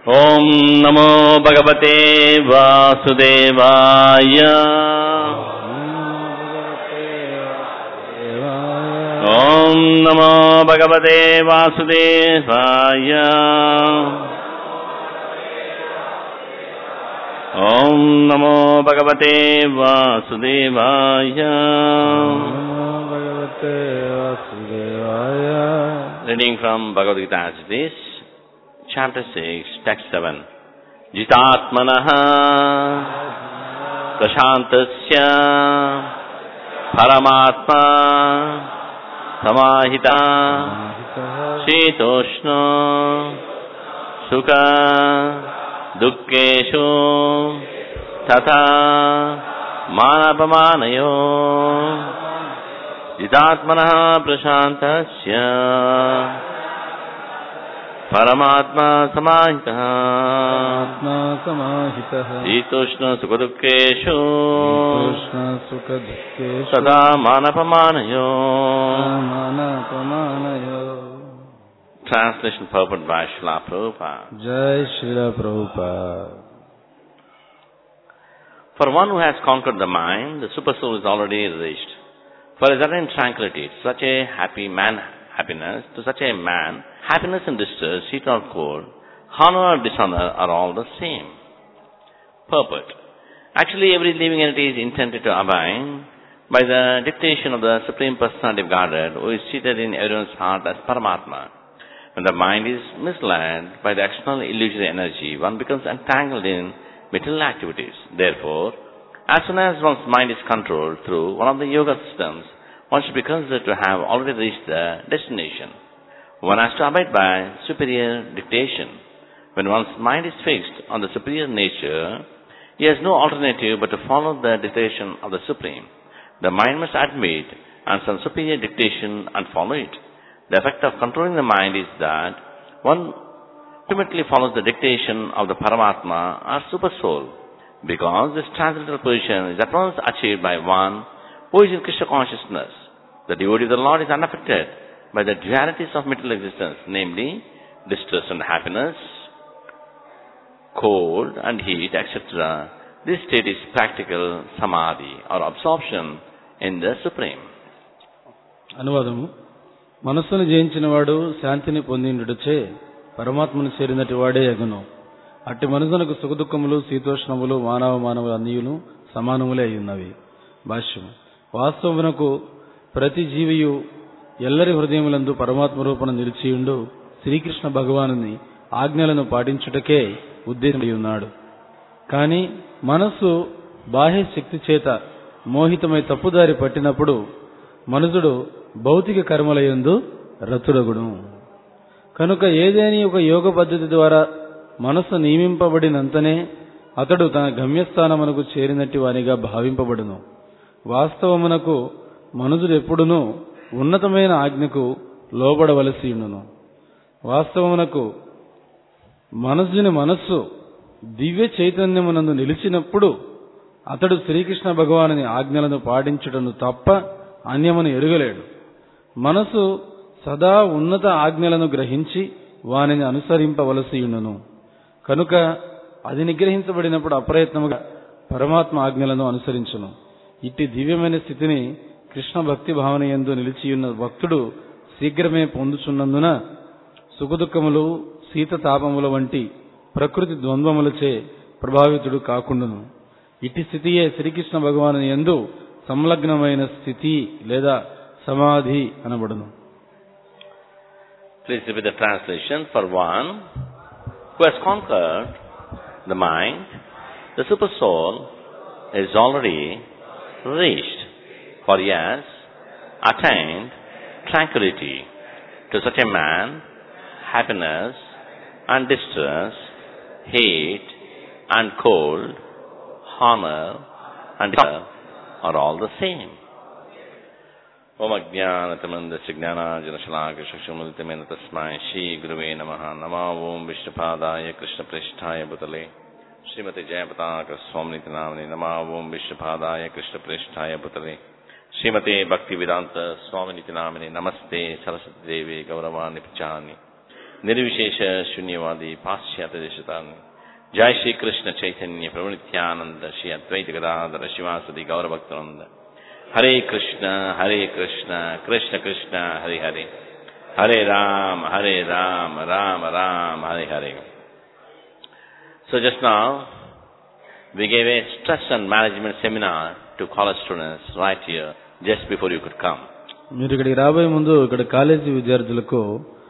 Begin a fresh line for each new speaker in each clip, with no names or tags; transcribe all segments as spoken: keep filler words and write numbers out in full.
ఓం నమో భగవతే వాసుదేవాయ. ఓం నమో భగవతే వాసుదేవాయ. ఓం నమో భగవతే వాసుదేవాయ. రీడింగ్ ఫ్రమ్ భగవద్ గీత as it is, chapter six, text seven. Jitatmanah prashantasya paramatma samahita shitoshno sukha dukkeshu tata manapamanayo. Jitatmanah prashantasya Paramatma samahitah Atma samahitah Shitoshna sukhadukkeshu Shitoshna sukhadukkeshu Sada manapamanayo Manapamanayo. Translation purport by Srila Prabhupada.
Jai Srila Prabhupada.
For one who has conquered the mind, the super soul is already reached. For a certain tranquility, such a happy man happiness, to such a man, happiness and distress, heat or cold, honor or dishonor are all the same. Purport. Actually, every living entity is intended to abide by the dictation of the Supreme Personality of Godhead, who is seated in everyone's heart as Paramatma. When the mind is misled by the external illusory energy, one becomes entangled in material activities. Therefore, as soon as one's mind is controlled through one of the yoga systems, one should be considered to have already reached the destination. One has to abide by superior dictation. When one's mind is fixed on the superior nature, he has no alternative but to follow the dictation of the Supreme. The mind must admit on some superior dictation and follow it. The effect of controlling the mind is that one ultimately follows the dictation of the Paramatma or Super Soul, because this transcendental position is at once achieved by one who is in Krishna consciousness. The devotee of the Lord is unaffected by the dualities of material existence, namely distress and happiness, cold and heat, et cetera. This state is practical samadhi or absorption in the Supreme.
అనువాదము. మనస్సును జయించినవాడు శాంతిని పొందిండుటచే పరమాత్మను చేరినటి వాడే యగును. అట్టి మనసునకు సుఖదుఖములు శీతోష్ణములు మానవ మానవ అన్నియును సమానములే అయ్యున్నవి. భాష్యము. వాస్తవమునకు ప్రతి జీవియు ఎల్లరి హృదయములందు పరమాత్మ రూపణ నిలిచియుండు శ్రీకృష్ణ భగవానుని ఆజ్ఞలను పాటించుటకే ఉద్దేశమై ఉన్నాడు. కాని మనస్సు బాహ్య శక్తి చేత మోహితమై తప్పుదారి పట్టినప్పుడు మనుషుడు భౌతిక కర్మలయందు రతుడగుడు. కనుక ఏదేని ఒక యోగ పద్ధతి ద్వారా మనస్సు నియమింపబడినంతనే అతడు తన గమ్యస్థానమునకు చేరినట్టి వానిగా భావింపబడును. వాస్తవమునకు మనుషుడు ఎప్పుడునూ ఉన్నతమైన ఆజ్ఞకు లోబడవలసి ఉండును. వాస్తవమునకు మనుషుని మనస్సు దివ్య చైతన్యమునందు నిలిచినప్పుడు అతడు శ్రీకృష్ణ భగవానుని ఆజ్ఞలను పాటించుటను తప్ప అన్యమును ఎరుగలేడు. మనసు సదా ఉన్నత ఆజ్ఞలను గ్రహించి వానిని అనుసరింపవలసి ఉండును. కనుక అది నిగ్రహించబడినప్పుడు అప్రయత్నముగా పరమాత్మ ఆజ్ఞలను అనుసరించును. ఇట్టి దివ్యమైన స్థితిని కృష్ణ భక్తి భావన యందు నిలిచియున్న భక్తుడు శీఘ్రమే పొందుచున్నందున సుఖదుఖములు శీతతాపముల వంటి ప్రకృతి ద్వంద్వములచే ప్రభావితుడు కాకుండును. ఇట్టి స్థితియే శ్రీకృష్ణ భగవాను యందు సంలగ్నమైన స్థితి లేదా సమాధి అనబడును.
Please repeat the translation. For one who has conquered the mind, the super soul is already reached, for he has attained tranquility. To such a man, happiness and distress, heat and cold, honor and desire are all the same. Om Ajnanatamandasya Jnanajanasalakaya Chakshumultamena Tasmai Shri Guruve Namaha. Nama Om Vishnupadaya Krishna Prishtaya Bhutale Srimati Jayapataka Swamniti Namani. Nama Om Vishnupadaya Krishna Prishtaya Bhutale Srimati Bhaktivedanta Swaminiti Namani. Namaste Saraswati Devi Gauravani Pichani Nirvishesha Shunyavadi Paschyata Deshatani Jai Shri Krishna Chaitanya Prabhu Nityananda Shri Advaita Gadadhara Shivasadi Gaura Bhaktananda Hare Krishna Hare Krishna Krishna Krishna Hare Hare Hare Ram Hare Ram Ram Ram Hare Hare. So just now we gave a stress and management seminar to college students right here just before you could come.
మీరు ఇక్కడికి రాబోయే ముందు ఇక్కడ college విద్యార్థులకు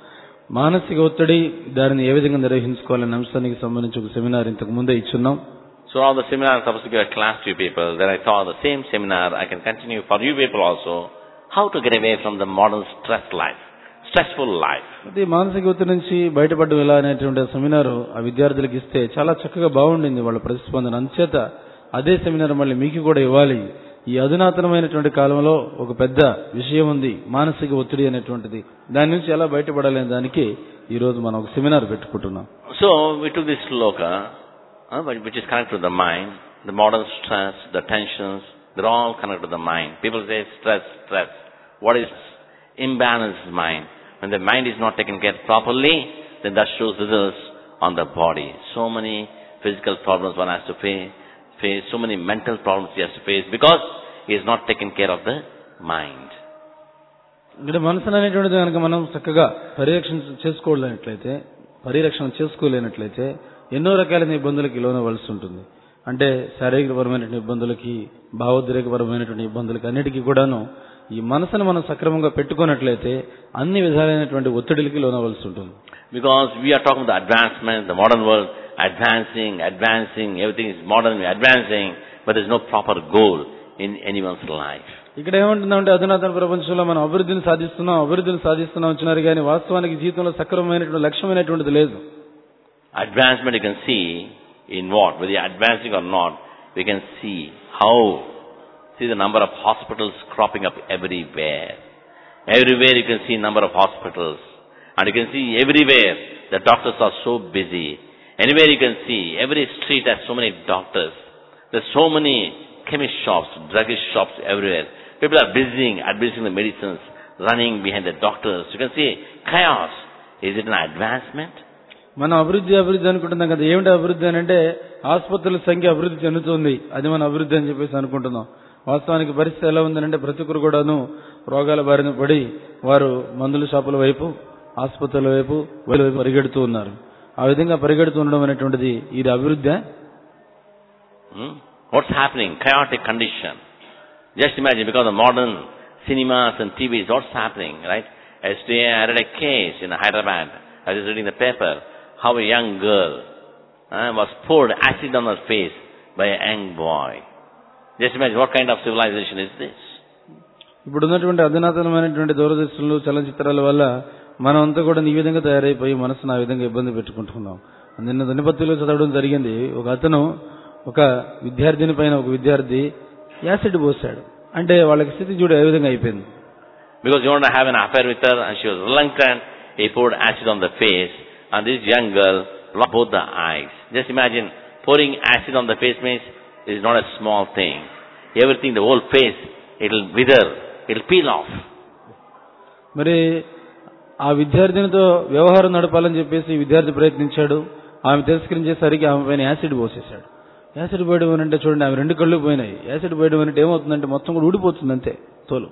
మానసిక ఒత్తిడి దానిని ఏ విధంగా నిర్వహించుకోవాలనే అంశానికి సంబంధించి ఒక సెమినార్ ఇంతకు ముందే ఇచ్చున్నాం.
So all the seminar is supposed to give a class to you people. Then I thought the same seminar I can continue for you people also, how to get away from the modern stress life, stressful life.
అది మానసిక ఒత్తిడి నుంచి బయటపడడం ఎలా అనేటువంటి seminar ఆ విద్యార్థులకు ఇస్తే చాలా చక్కగా బాగుండింది వాళ్ళ ప్రతిస్పందన. అంచేత అదే సెమినార్ మళ్ళీ మీకు కూడా ఇవ్వాలి. ఈ అధునాతనమైనటువంటి కాలంలో ఒక పెద్ద విషయం ఉంది, మానసిక ఒత్తిడి అనేటువంటిది. దాని నుంచి ఎలా బయటపడాలనే దానికి ఈ రోజు మనం ఒక సెమినార్ పెట్టుకుంటున్నాం.
So we took this sloka, uh, which is connected to the mind. The modern stress, the tensions, they're all connected to the mind. People say stress, stress. What is imbalanced mind? When the mind is not taken care properly, then that shows results on the body. So many physical problems one has to face. face so many mental problems he has to face because he is not taken care of the mind.
ఇక్కడ మనసు అనేటువంటిది కనుక మనం చక్కగా పరిరక్షణ చేసుకోలేనట్లయితే పరిరక్షణ చేసుకోలేనట్లయితే ఎన్నో రకాలైన ఇబ్బందులకు లోనవలసి ఉంటుంది. అంటే శారీరకపరమైనటువంటి ఇబ్బందులకి, భావోద్రేకపరమైనటువంటి ఇబ్బందులకి అన్నిటికీ కూడాను ఈ మనసును మనం సక్రమంగా పెట్టుకున్నట్లయితే అన్ని విధాలైనటువంటి ఒత్తిడికి లోనవలసి ఉంటుంది.
Because we are talking about the advancement, the modern world, advancing, advancing, everything is modern, advancing, but there is no proper goal in anyone's life.
ఇక్కడ ఏమంటుందంటే అధునాతన ప్రపంచంలో మనం అభివృద్ధిని సాధిస్తున్నాం అభివృద్ధిని సాధిస్తున్నాం వచ్చినారు కానీ వాస్తవానికి జీవితంలో సక్రమమైనటువంటి లక్ష్యమైనటువంటిది లేదు.
Advancement you can see in what? Whether you are advancing or not, we can see how. See the number of hospitals cropping up everywhere. Everywhere you can see number of hospitals. And you can see everywhere the doctors are so busy. Anywhere you can see, every street has so many doctors. There's so many chemist shops, druggist shops everywhere. People are busy administering the medicines, running behind the doctors. You can see chaos. Is it an advancement?
మనం అభివృద్ధి అభివృద్ధి అనుకుంటున్నాం కదా. ఏమిటి అభివృద్ధి అని అంటే ఆసుపత్రుల సంఖ్య అభివృద్ధి చెందుతుంది, అది మన అభివృద్ధి అని చెప్పేసి అనుకుంటున్నాం. వాస్తవానికి పరిస్థితి ఎలా ఉందంటే ప్రతి ఒక్కరు కూడాను రోగాల బారిన పడి వారు మందుల షాపుల వైపు, ఆసుపత్రుల వైపు వైపు పరిగెడుతూ ఉన్నారు. ఆ విధంగా పరిగెడుతూ ఉండడం అనేటువంటిది ఇది అభివృద్ధి.
What's happening? Chaotic condition. Just imagine, because of modern cinemas and T Vs, what's happening, right? Yesterday I read a case in Hyderabad. I was reading the paper, how a young girl uh, was poured acid on her face by a young boy. Just imagine, what kind of civilization is this?
ఇప్పుడు ఉన్నటువంటి అధునాతనమైనటువంటి దూరదర్శన్లు, చలనచిత్రాల వల్ల మనం అంతా కూడా ఈ విధంగా తయారైపోయి మనసును ఆ విధంగా ఇబ్బంది పెట్టుకుంటున్నాం. నిన్న దినపత్రికలో చదవడం జరిగింది. ఒక అతను ఒక విద్యార్థిని పైన ఒక విద్యార్థి యాసిడ్ పోసాడు. అంటే వాళ్ళకి స్థితి చూడ ఏ విధంగా అయిపోయింది.
Because you want to have an affair with her and she was reluctant, he poured acid on the face and this young girl blocked both the eyes. Just imagine, pouring acid on the face means it is not a small thing. Everything, the whole face, it will wither, it will peel off.
మరి ఆ విద్యార్థినితో వ్యవహారం నడపాలని చెప్పేసి విద్యార్థి ప్రయత్నించాడు. ఆమె తిరస్కరించేసరికి ఆమె పైన యాసిడ్ పోసేశాడు. యాసిడ్ పోయడం అంటే చూడండి, ఆమె రెండు కళ్ళు పోయినాయి. యాసిడ్ పోయడం అంటే ఏమవుతుందంటే మొత్తం కూడా ఊడిపోతుంది అంతే తోలు.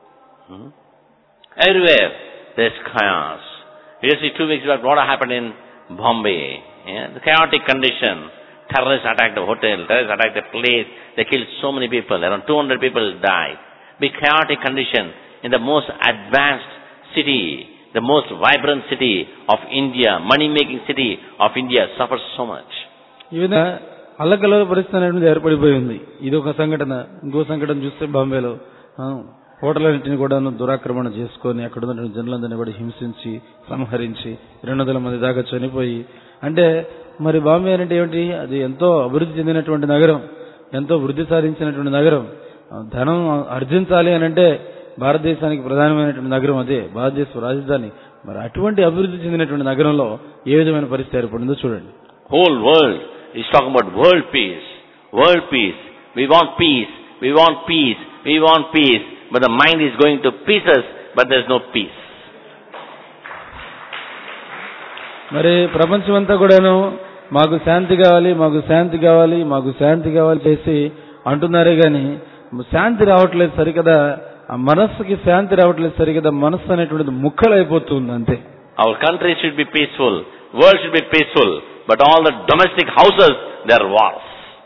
Everywhere there is chaos. You see two weeks back what happened in Bombay. Yeah? The chaotic condition. Terrorists attacked a hotel, terrorists attacked a place, they killed so many people, around two hundred people died. Big chaotic condition in the most advanced city, the most vibrant city of India, money-making city of India suffers so much.
ఈ విధంగా అల్లకల్లోల పరిస్థితి అనేది ఏర్పడిపోయింది. ఇది ఒక సంఘటన. ఇంకో సంఘటన చూస్తే బాంబేలో హోటలన్నింటినీ కూడా దురాక్రమణ చేసుకొని అక్కడ ఉన్నటువంటి జనులందరినీ కూడా హింసించి సంహరించి రెండు వందల మంది దాకా చనిపోయి. అంటే మరి బాంబే అంటే ఏమిటి? అది ఎంతో అభివృద్ధి చెందినటువంటి నగరం, ఎంతో వృద్ధి సాధించినటువంటి నగరం. ధనం ఆర్జించాలి అని అంటే భారతదేశానికి ప్రధానమైనటువంటి నగరం అదే, భారతదేశ రాజధాని. మరి అటువంటి అభివృద్ధి చెందినటువంటి నగరంలో ఏ విధమైన పరిస్థితి ఏర్పడిందో చూడండి.
Whole world is talking about world peace, world peace. We want peace, we want peace, we want peace. But the mind is going to pieces, but there is no peace.
మరి ప్రపంచం అంతా కూడాను మాకు శాంతి కావాలి మాకు శాంతి కావాలి మాకు శాంతి కావాలి చేసి అంటున్నారే గాని శాంతి రావట్లేదు సరికదా, ఆ మనస్సుకి శాంతి రావట్లేదు సరికదా, మనస్సు అనేటువంటిది ముక్కలైపోతుంది అంతే.
Our country should be peaceful, world should be peaceful, but all the domestic houses, they are wars.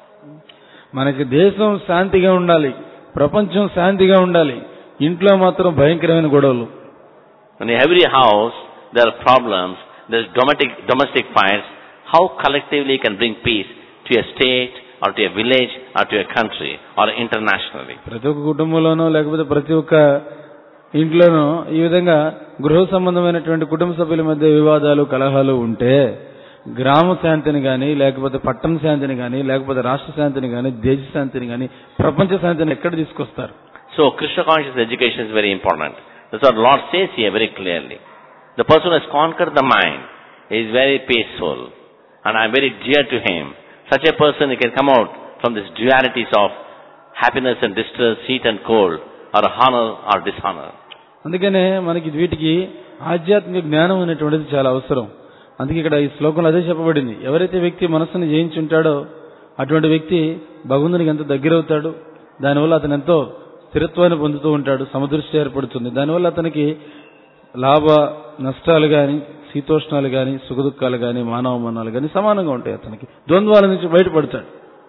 మనకి దేశం శాంతిగా ఉండాలి, ప్రపంచం శాంతిగా ఉండాలి, ఇంట్లో మాత్రం భయంకరమైన గొడవలు.
In every house there are problems, there is domestic domestic fights. How collectively can bring peace to a state or to a village or to a country or internationally?
ప్రతి ఒక్క కుటుంబంలోనో లేకపోతే ప్రతి ఒక్క ఇంట్లోనో ఈ విధంగా గృహ సంబంధమైనటువంటి కుటుంబ సభ్యుల మధ్య వివాదాలు కలహాలు ఉంటే గ్రామ శాంతిని గాని లేకపోతే పట్టణ శాంతిని గాని లేకపోతే రాష్ట్ర శాంతిని గాని దేశ శాంతిని గాని ప్రపంచ శాంతిని ఎక్కడ తీసుకొస్తారు?
So Krishna conscious education is very important. That's what Lord says here very clearly. The person who has conquered the mind is very peaceful and I am very dear to him. Such a person he can come out from these dualities of happiness and distress, heat and cold, or honor or dishonor.
అందుకనే మనకి వీటికి ఆధ్యాత్మిక జ్ఞానం అనేటువంటిది చాలా అవసరం. అందుకే ఇక్కడ ఈ శ్లోకంలో అదే చెప్పబడింది. ఎవరైతే వ్యక్తి మనస్సును జయించి ఉంటాడో అటువంటి వ్యక్తి భగవంతునికి ఎంత దగ్గరవుతాడు, దానివల్ల అతను ఎంతో స్థిరత్వాన్ని పొందుతూ ఉంటాడు, సమదృష్టి ఏర్పడుతుంది. దానివల్ల అతనికి లాభ నష్టాలు కానీ శీతోష్ణాలు కానీ సుఖదుఖాలు కానీ మానవమానాలు కానీ సమానంగా ఉంటాయి. అతనికి ద్వంద్వాల నుంచి బయటపడతాడు.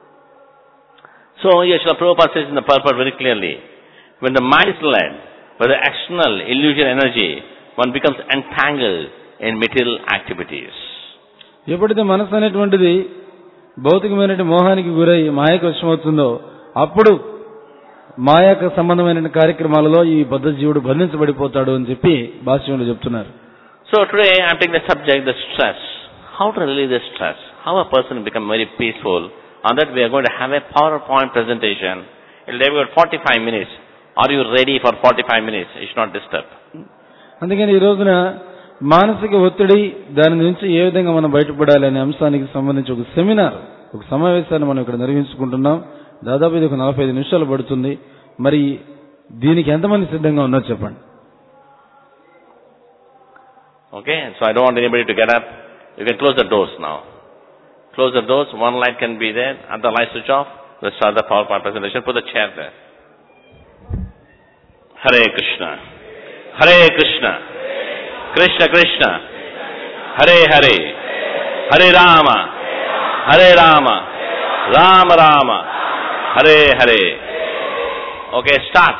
So here Srila Prabhupada says in the purport very clearly, when the mind is led by the external illusion energy, one becomes entangled in material activities.
ఎప్పుడైతే మనసు అనేటువంటిది భౌతికమైన మోహానికి గురై మాయకు వశమవుతుందో అప్పుడు మాయకు సంబంధమైన కార్యక్రమాలలో ఈ బద్ధ జీవుడు బంధించబడిపోతాడు అని చెప్పి భాష్యంలో చెప్తున్నారు.
So today I am taking the subject, the stress. How to relieve the stress? How a person become very peaceful? On that we are going to have a PowerPoint presentation. It will take about forty-five minutes. Are you ready for forty-five minutes? You should not disturb.
అందుకని ఈ రోజున మానసిక ఒత్తిడి దాని నుంచి ఏ విధంగా మనం బయటపడాలి అనే అంశానికి సంబంధించి ఒక సెమినార్, ఒక సమావేశాన్ని మనం ఇక్కడ నిర్వహించుకుంటున్నాం. దాదాపు ఇది ఒక నలభై ఐదు నిమిషాలు పడుతుంది. మరి దీనికి ఎంతమంది సిద్ధంగా ఉన్నారో చెప్పండి.
Okay, so I don't want anybody to get up. You can close the doors now. Close the doors. One light can be there. Other light switch off. Let's start the PowerPoint presentation. Put the chair there. Hare Krishna. Hare Krishna. Krishna Krishna. Hare Hare. Hare Rama. Hare Rama. Rama Rama. Hare Hare. Okay, start.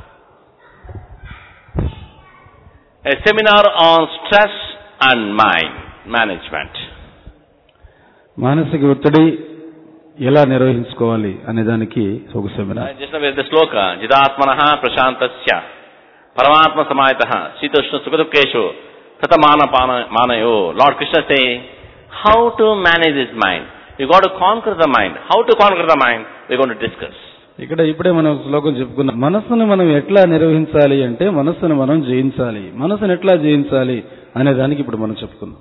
A seminar on stress and mind management.
మానసిక ఒత్తిడి ఎలా నిర్వహించుకోవాలి అనే దానికి ఒక seminar.
Just now we have the sloka, Jidatmanaha Prashantasya Paramatma Samayataha Sitoshna Sukadukeshu Tatamana Manayo. Lord Krishna saying, how to manage this mind? You got to conquer the mind. How to conquer the mind? We are going to discuss.
ఇక్కడ ఇప్పుడే మనం శ్లోకం చెప్పుకున్నాం. మనస్సును మనం ఎట్లా నిర్వహించాలి అంటే మనస్సును మనం జయించాలి. మనస్సును ఎట్లా జయించాలి అనే దానికి ఇప్పుడు మనం చెప్పుకున్నాం.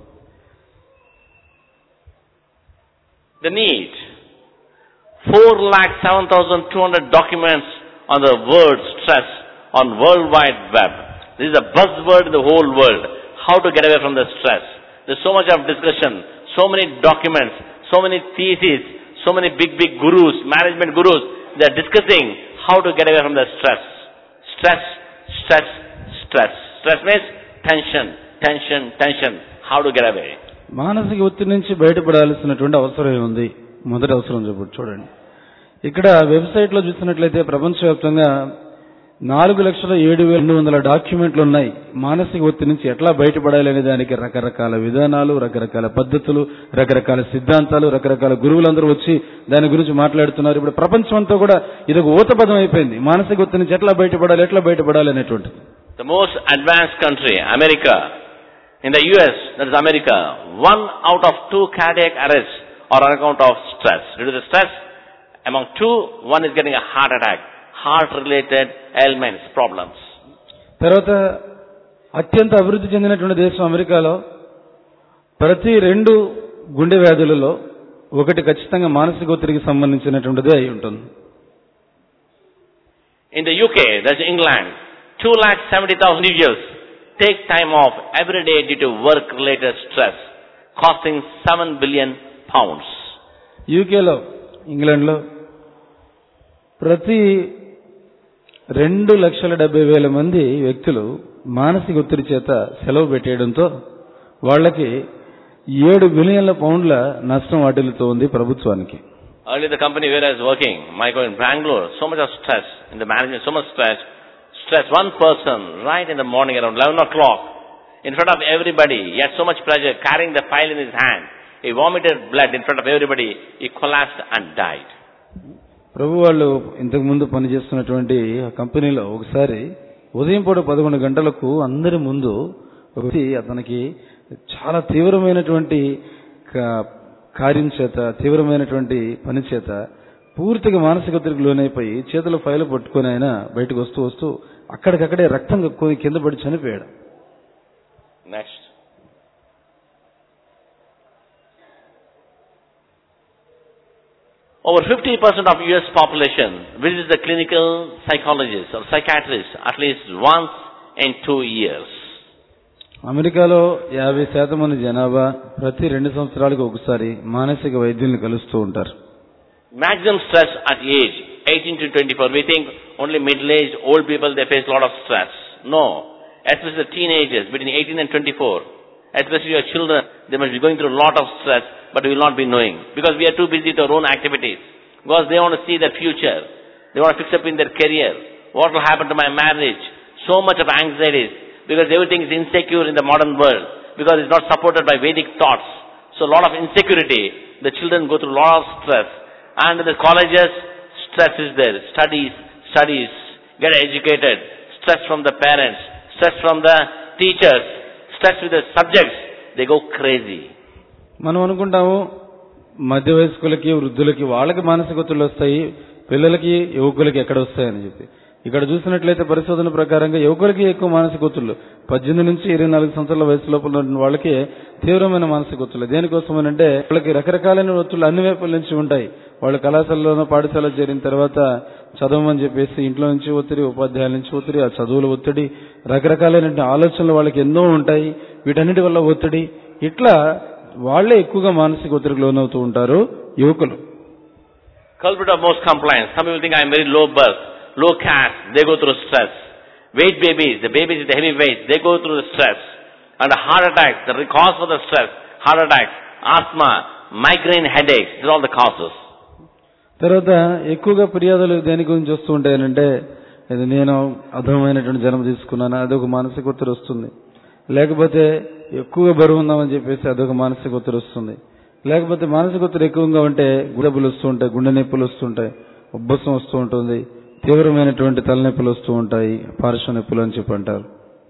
The need. four lakh seven thousand two hundred documents on the word stress on World Wide Web. This is a buzzword in the whole world. How to get away from the stress. There's so much of discussion, so many documents, so many theses, so many big, big gurus, management gurus. They are discussing how to get away from the stress. Stress, stress, stress. Stress means tension, tension, tension. How to get away?
మానసిక ఒత్తిడి నుంచి బయటపడాల్సినటువంటి అవసరం ఉంది. మొదటి అవసరం చెప్పండి చూడండి. ఇక్కడ వెబ్సైట్ లో చూసినట్లయితే ప్రపంచవ్యాప్తంగా నాలుగు లక్షల ఏడు వేల రెండు వందల డాక్యుమెంట్లు ఉన్నాయి. మానసిక ఒత్తిడి నుంచి ఎట్లా బయటపడాలి అనే దానికి రకరకాల విధానాలు, రకరకాల పద్ధతులు, రకరకాల సిద్ధాంతాలు, రకరకాల గురువులందరూ వచ్చి దాని గురించి మాట్లాడుతున్నారు. ఇప్పుడు ప్రపంచం అంతా కూడా ఇది ఒక ఊతపదం అయిపోయింది. మానసిక ఒత్తిడి నుంచి ఎట్లా బయటపడాలి, ఎట్లా బయటపడాలి అనేటువంటిది.
The most advanced country, America, in the U S, that is America, one out of two cardiac arrests are on account of stress. Due to the stress, among two, one is getting a heart attack, heart-related ailments, problems.
తర్వాత అత్యంత అభివృద్ధి చెందినటువంటి దేశం అమెరికాలో ప్రతి రెండు గుండె వ్యాధులలో ఒకటి ఖచ్చితంగా మానసిక ఒత్తిడికి సంబంధించినటువంటిదే అయి ఉంటుంది.
In the U K, that's England, two lakh seventy thousand individuals take time off every day due to work-related stress. costing seven billion pounds.
యూకేలో, ఇంగ్లాండ్లో ప్రతి రెండు లక్షల డెబ్బై వేల మంది వ్యక్తులు మానసిక ఒత్తిడి చేత సెలవు పెట్టేయడంతో వాళ్ళకి ఏడు బిలియన్ల పౌండ్ల నష్టం వాటిల్లుతూ ఉంది ప్రభుత్వానికి.
Earlier the company where I was working, Michael in Bangalore, so much of stress in the management, so much stress, stress. One person right in the morning around eleven o'clock, in front of everybody, he had so much pressure, carrying the file in his hand. He vomited blood in front of everybody. He collapsed and died.
ప్రభు వాళ్ళు ఇంతకు ముందు పనిచేస్తున్నటువంటి ఆ కంపెనీలో ఒకసారి ఉదయం పూట పదకొండు గంటలకు అందరి ముందు ఒక వ్యక్తి అతనికి చాలా తీవ్రమైనటువంటి కార్యం చేత, తీవ్రమైనటువంటి పని చేత పూర్తిగా మానసిక ఒత్తిడికి లోనైపోయి చేతుల ఫైలు పట్టుకొని ఆయన బయటకు వస్తూ వస్తూ అక్కడికక్కడే రక్తం కక్కుని కింద పడి చనిపోయాడు.
Next. Over fifty percent of U S population visits the clinical psychologist or psychiatrist at least once in two years.
అమెరికాలో యాభై శాతం మంది జనాభా ప్రతి రెండు సంవత్సరాలకు ఒకసారి మానసిక వైద్యుల్ని కలుస్తూ ఉంటారు.
Maximum stress at age eighteen to twenty-four. We think only middle-aged, old people, they face a lot of stress. No. Especially the teenagers between eighteen and twenty-four. Especially your children, they must be going through a lot of stress, but we will not be knowing. Because we are too busy with our own activities. Because they want to see their future. They want to fix up in their career. What will happen to my marriage? So much of anxieties. Because everything is insecure in the modern world. Because it's not supported by Vedic thoughts. So a lot of insecurity. The children go through a lot of stress. And in the colleges, stress is there. Studies, studies. Get educated. Stress from the parents. Stress from the teachers. Stress with the subjects. They go crazy.
మనం అనుకుంటాము మధ్య వయస్కులకి, వృద్ధులకి వాళ్ళకి మానసిక ఒత్తిళ్లు వస్తాయి, పిల్లలకి, యువకులకి ఎక్కడ వస్తాయని చెప్పి. ఇక్కడ చూసినట్లయితే పరిశోధన ప్రకారంగా యువకులకి ఎక్కువ మానసిక ఒత్తిళ్లు, పద్దెనిమిది నుంచి ఇరవై నాలుగు సంవత్సరాల వయసు లోపల ఉన్న వాళ్ళకి తీవ్రమైన మానసిక ఒత్తిళ్లు. దేనికోసం అంటే వాళ్ళకి రకరకాలైన ఒత్తిళ్లు అన్ని వైపుల నుంచి ఉంటాయి. వాళ్ళు కళాశాలలోనో పాఠశాల చేరిన తర్వాత చదవమని చెప్పేసి ఇంట్లో నుంచి ఒత్తిడి, ఉపాధ్యాయుల నుంచి ఒత్తిడి, ఆ చదువుల ఒత్తిడి, రకరకాలైన ఆలోచనలు వాళ్ళకి ఎన్నో ఉంటాయి. వీటన్నిటి వల్ల ఒత్తిడి, ఇట్లా వాళ్లే ఎక్కువగా మానసిక ఒత్తిడికి లోనవుతూ ఉంటారు యువకులు.
Culprit of most complaints. Some people think I am very low birth, low caste, they go through stress. Weight babies, the babies with the heavy weight, they go through the stress. And the heart attacks, the cause for the stress, heart attacks, asthma, migraine headaches, these are all the causes.
తర్వాత ఎక్కువగా ఫిర్యాదులు దేని గురించి వస్తూ ఉంటాయనంటే, ఇది నేను అధమైనటువంటి జన్మ తీసుకున్నాను, అదొక మానసిక ఒత్తిడి వస్తుంది. లేకపోతే ఎక్కువగా బరువు ఉందామని చెప్పేసి అదొక మానసిక ఒత్తిడి వస్తుంది. లేకపోతే మానసిక ఒత్తిడి ఎక్కువగా ఉంటే గుండెప్పులు వస్తూ ఉంటాయి, గుండె నొప్పులు వస్తుంటాయి, ఉబ్బసం వస్తూ ఉంటుంది, తీవ్రమైనటువంటి తలనొప్పులు వస్తూ ఉంటాయి, పార్శ్వ నొప్పులు అని చెప్పి అంటారు.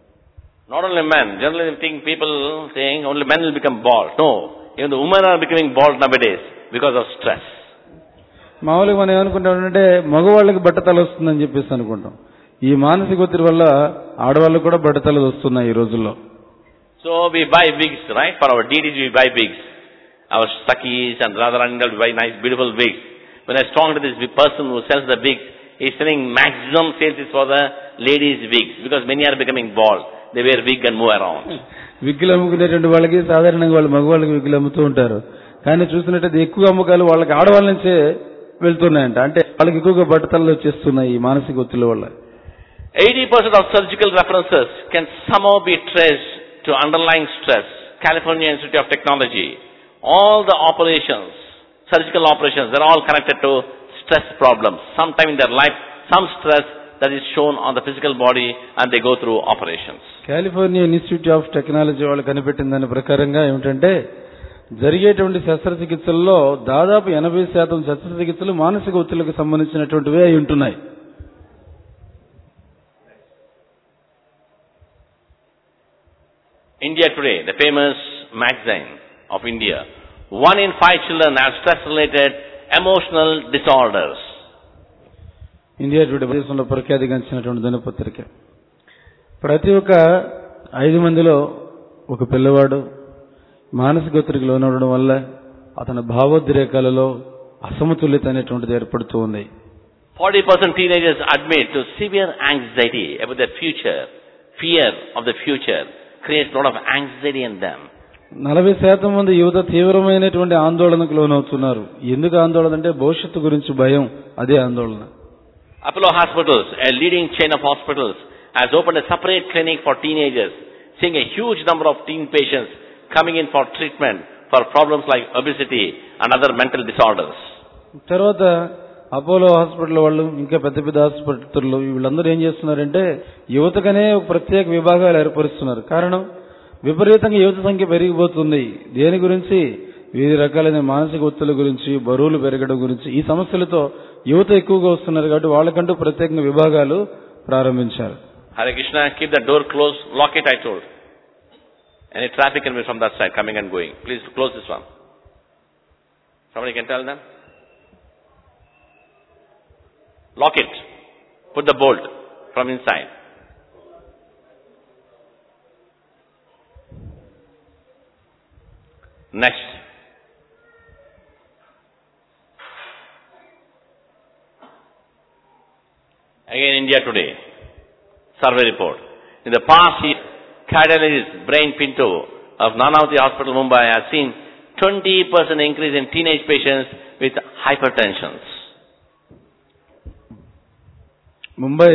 Not only men, generally I think people saying only men will become bald. No, even the women are becoming bald nowadays because of stress.
మామూలుగా మనం ఏమనుకుంటామంటే మగవాళ్ళకి బట్టతల వస్తుందని చెప్పేసి అనుకుంటాం. ఈ మానసిక ఒత్తిడి వల్ల ఆడవాళ్ళకు కూడా బట్టతలు వస్తున్నాయి ఈ రోజుల్లో.
So we buy wigs, right? For our deities we buy wigs. Our Sakis and Radharani will buy nice beautiful wigs. When I talk to this person who sells the wigs, he is selling maximum sales is for the ladies' wigs because many are becoming bald. They wear wig and move around.
విగ్గులు అమ్ముకునేటువంటి వాళ్ళకి సాధారణంగా వాళ్ళు మగవాళ్ళకి విగ్గులు అమ్ముతూ ఉంటారు. కానీ చూసినట్టయితే ఎక్కువ అమ్మకాలు వాళ్ళకి ఆడవాళ్ళ నుంచే వెళ్తున్నాయంట. అంటే వాళ్ళకి ఎక్కువగా బట్టతలు వచ్చేస్తున్నాయి ఈ మానసిక ఒత్తిడి వల్ల.
eighty percent of surgical references can somehow be traced to underlying stress. California Institute of Technology. All the operations, surgical operations, they're all connected to stress problems. Sometime in their life, some stress that is shown on the physical body and they go through operations.
California institute of technology వాళ్ళు కనిపెట్టిన దాని ప్రకారంగా ఏమిటంటే జరిగేటువంటి శస్త్రచికిత్సల్లో దాదాపు ఎనభై శాతం శస్త్రచికిత్సలు మానసిక ఒత్తిడికి సంబంధించినటువంటివే అయి ఉంటున్నాయి.
India Today, the famous magazine of India, one in five children have stress-related emotional disorders.
India today దేశంలో ప్రఖ్యాతిగాంచినటువంటి దినపత్రిక. ప్రతి ఒక్క ఐదు మందిలో ఒక పిల్లవాడు మానసిక ఒత్తిడికి లోనవడం వల్ల అతని భావోద్రేకాలలో అసమతుల్యత అనేటువంటిది ఏర్పడుతూ ఉంది.
forty percent teenagers admit to severe anxiety about their future. Fear of the future creates a lot of anxiety in them.
నలభై శాతం మంది యువత తీవ్రమైనటువంటి ఆందోళనకు లోనవుతున్నారు. ఎందుకు ఆందోళన అంటే భవిష్యత్తు గురించి భయం, అదే ఆందోళన.
Apollo Hospitals, a leading chain of hospitals, has opened a separate clinic for teenagers, seeing a huge number of teen patients coming in for treatment for problems like obesity and other mental disorders.
తర్వాత Apollo hospital వాళ్ళు ఇంకా పెద్ద పెద్ద hospital వీళ్ళందరూ ఏం చేస్తున్నారంటే యువతకనే ఒక ప్రత్యేక విభాగాలు ఏర్పరుస్తున్నారు. కారణం విపరీతంగా యువత సంఖ్య పెరిగిపోతుంది. దేని గురించి? వివిధ రకాలైన మానసిక ఒత్తిళ్ల గురించి, బరువులు పెరగడం గురించి, ఈ సమస్యలతో యువత ఎక్కువగా వస్తున్నారు. కాబట్టి వాళ్ళకంటూ ప్రత్యేకంగా విభాగాలు ప్రారంభించారు.
Hare Krishna, keep the door closed, lock it, I told. Any traffic can be from that side, coming and going. Please close this one. Somebody can tell them? Lock it. Put the bolt from inside. Next. Again, India Today. Survey report. In the past year, cardiologist Brain Pinto of Nanavati Hospital, Mumbai, has seen twenty percent increase in teenage patients with hypertension.
Mumbai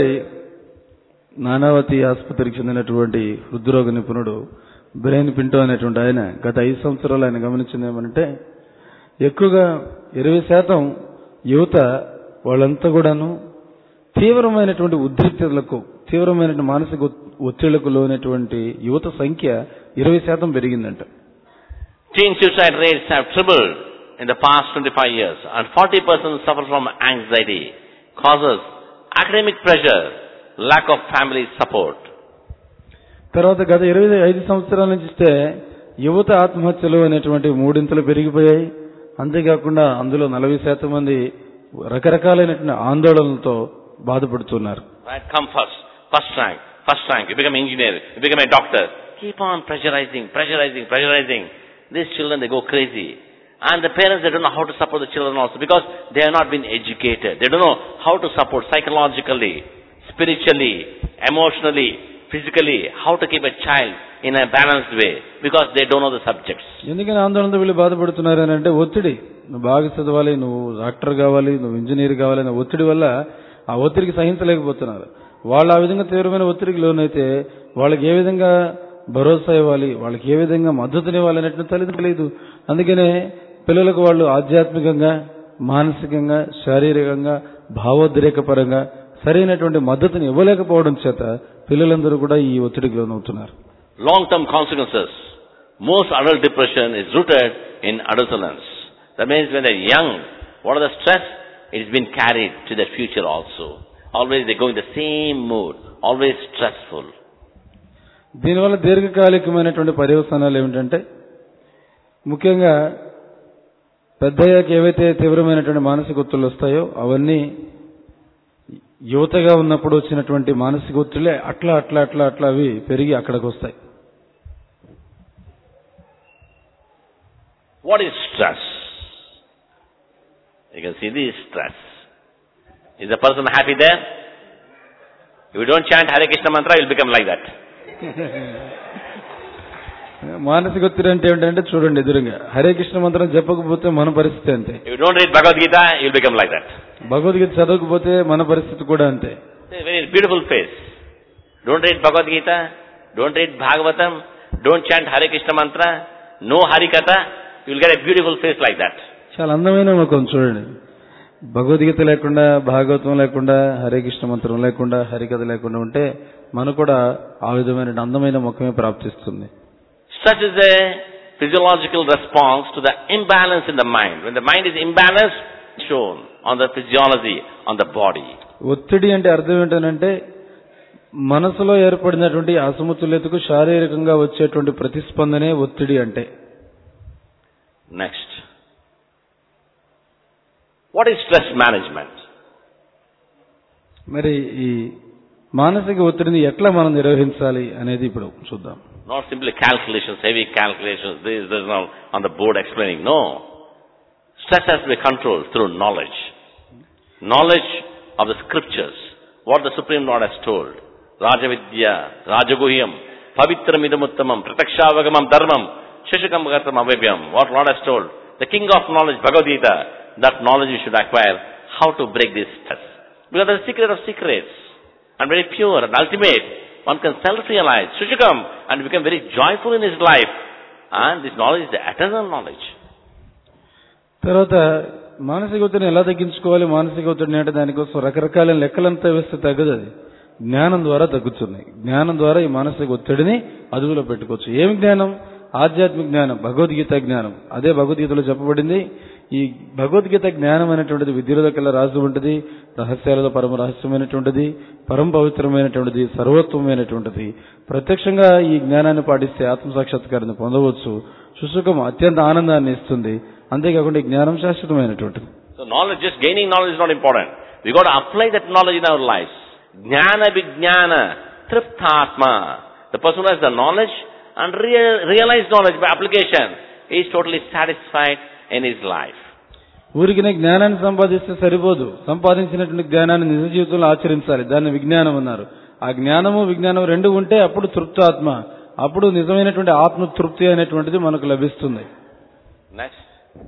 Nanavati ఆసుపత్రికి చెందినటువంటి హృద్రోగ నిపుణుడు brain Pinto అనేటువంటి ఆయన గత ఐదు సంవత్సరాలు ఆయన గమనించింది ఏమంటే ఎక్కువగా ఇరవై శాతం యువత వాళ్ళంతా కూడాను తీవ్రమైనటువంటి ఉద్రిక్తతలకు, తీవ్రమైన మానసిక ఒత్తిళ్లకు లోనటువంటి యువత సంఖ్య ఇరవై శాతం పెరిగిందంట.
Teen suicide rates have tripled in the past twenty-five years, and forty percent suffer from anxiety, causes academic pressure, lack of family support.
తర్వాత గత ఇరవై ఐదు సంవత్సరాల నుంచి ఇస్తే యువత ఆత్మహత్యలు అనేటువంటి మూడింతలు పెరిగిపోయాయి. అంతేకాకుండా అందులో నలభై శాతం మంది రకరకాలైనటువంటి ఆందోళనలతో బాధపడుతున్నారు.
Right, come first, first rank, first rank. You become an engineer, you become a doctor. Keep on pressurizing, pressurizing, pressurizing. These children, they go crazy. And the parents, they don't know how to support the children also because they have not been educated. They don't know how to support psychologically, spiritually, emotionally, physically, how to keep a child in a balanced way because they don't know the subjects.
ఎందుకని ఆందోళనతో వీళ్ళు బాధపడుతున్నారు అని అంటే ఒత్తిడి. నువ్వు బాగా చదవాలి, నువ్వు డాక్టర్ కావాలి, నువ్వు ఇంజనీర్ కావాలి అనే ఒత్తిడి వల్ల ఆ ఒత్తిడికి సహించలేకపోతున్నారు. వాళ్ళు ఆ విధంగా తీవ్రమైన ఒత్తిడికి లోనైతే వాళ్ళకి ఏ విధంగా భరోసా ఇవ్వాలి, వాళ్ళకి ఏ విధంగా మద్దతునివ్వాలి అనేటువంటి తల్లిదండ్రులు లేదు. అందుకనే పిల్లలకు వాళ్ళు ఆధ్యాత్మికంగా, మానసికంగా, శారీరకంగా, భావోద్రేకపరంగా సరైనటువంటి మద్దతుని ఇవ్వలేకపోవడం చేత పిల్లలందరూ కూడా ఈ ఒత్తిడికి లోనవుతున్నారు.
Long term consequences. Most adult depression is rooted in adolescence. That means when they're young, what are the stress? It has been carried to their future also. Always they go in the same mood, always stressful.
దీనివల్ల దీర్ఘకాలికమైనటువంటి పర్యవసానాలు ఏమిటంటే ముఖ్యంగా పెద్దయ్యాక ఏవైతే తీవ్రమైనటువంటి మానసిక ఒత్తిళ్లు వస్తాయో అవన్నీ యువతగా ఉన్నప్పుడు వచ్చినటువంటి మానసిక ఒత్తిళ్లే అట్లా అట్లా అట్లా అట్లా అవి పెరిగి అక్కడికి వస్తాయి.
What is stress? You can see this stress. Is the person happy there? If you don't chant Hare Krishna mantra, you'll become like that.
మానసిక ఒత్తిడి అంటే ఏంటంటే చూడండి ఎదురుగా హరే కృష్ణ మంత్రం చెప్పకపోతే మన పరిస్థితి అంతే.
If you don't read Bhagavad Gita, you'll become like that.
Bhagavad Gita చదవకపోతే మన పరిస్థితి కూడా అంతే.
It's a very beautiful face. Don't read Bhagavad Gita, don't read Bhagavatam, don't chant Hare Krishna mantra, no Harikatha, you'll get a beautiful face like that.
చాలా అందమైన ముఖం చూడండి. భగవద్గీత లేకుండా, భాగవతం లేకుండా, హరే కృష్ణ మంత్రం లేకుండా, హరికథ లేకుండా ఉంటే మనకు కూడా ఆ విధమైన అందమైన ముఖమే ప్రాప్తిస్తుంది.
Such is a physiological response to the imbalance in the mind. When the mind is imbalanced, shown on the physiology, on the body.
ఒత్తిడి అంటే అర్థం ఏంటంటే మనసులో ఏర్పడినటువంటి అసమతుల్యతకు శారీరకంగా వచ్చేటువంటి ప్రతిస్పందనే ఒత్తిడి అంటే.
Next. What is stress management?
మరి ఈ మానసిక ఒత్తిడిని ఎట్లా మనం నిర్వహించాలి అనేది ఇప్పుడు చూద్దాం.
Not simply calculations, heavy calculations, this is now on the board explaining. No. Stress has to be controlled through knowledge. Knowledge of the scriptures, what the Supreme Lord has told. Rajavidya, Rajaguhyam, Pavitram idamuttamam, Pratakshaavagamam dharmam, Shishakam Bhagatam Abhyam, what Lord has told, the king of knowledge, Bhagavad Gita, that knowledge you should acquire, how to break this stress. Because the secret of secrets, and very pure and ultimate, one can self-realize, Shishakam, and become very joyful in his life. And this knowledge is the eternal knowledge.
తర్వాత మానసిక ఒత్తిడిని ఎలా తగ్గించుకోవాలి, మానసిక ఒత్తిడిని అంటే దానికోసం రకరకాల లెక్కలంతా వేస్తే తగ్గదు. అది జ్ఞానం ద్వారా తగ్గుతుంది. జ్ఞానం ద్వారా ఈ మానసిక ఒత్తిడిని అదుపులో పెట్టుకోవచ్చు. ఏమి జ్ఞానం? ఆధ్యాత్మిక జ్ఞానం, భగవద్గీత జ్ఞానం. అదే భగవద్గీతలో చెప్పబడింది. ఈ భగవద్గీత జ్ఞానం అనేటువంటిది విద్యలో కల్లా రాసి ఉంటుంది, రహస్యాలలో పరమ రహస్యమైనటువంటిది, పరమ పవిత్రమైనటువంటిది, సర్వోత్తమైనటువంటిది. ప్రత్యక్షంగా ఈ జ్ఞానాన్ని పాటిస్తే ఆత్మసాక్షాత్కారాన్ని పొందవచ్చు. శుశుకం అత్యంత ఆనందాన్ని ఇస్తుంది. అంతేకాకుండా ఈ జ్ఞానం శాశ్వతమైనటువంటిది.
So knowledge, just gaining knowledge is not important. We got to apply that knowledge in our lives. Jnana vijnana tripthatma. The person who has the knowledge and real, realized knowledge by application is totally satisfied in his life.
ఊరికినే జ్ఞానాన్ని సంపాదిస్తే సరిపోదు. సంపాదించినటువంటి జ్ఞానాన్ని నిజ జీవితంలో ఆచరించాలి. దాన్ని విజ్ఞానం అన్నారు. ఆ జ్ఞానము విజ్ఞానం రెండు ఉంటే అప్పుడు తృప్తాత్మ, అప్పుడు నిజమైనటువంటి ఆత్మ తృప్తి అనేటువంటిది మనకు లభిస్తుంది.
Next.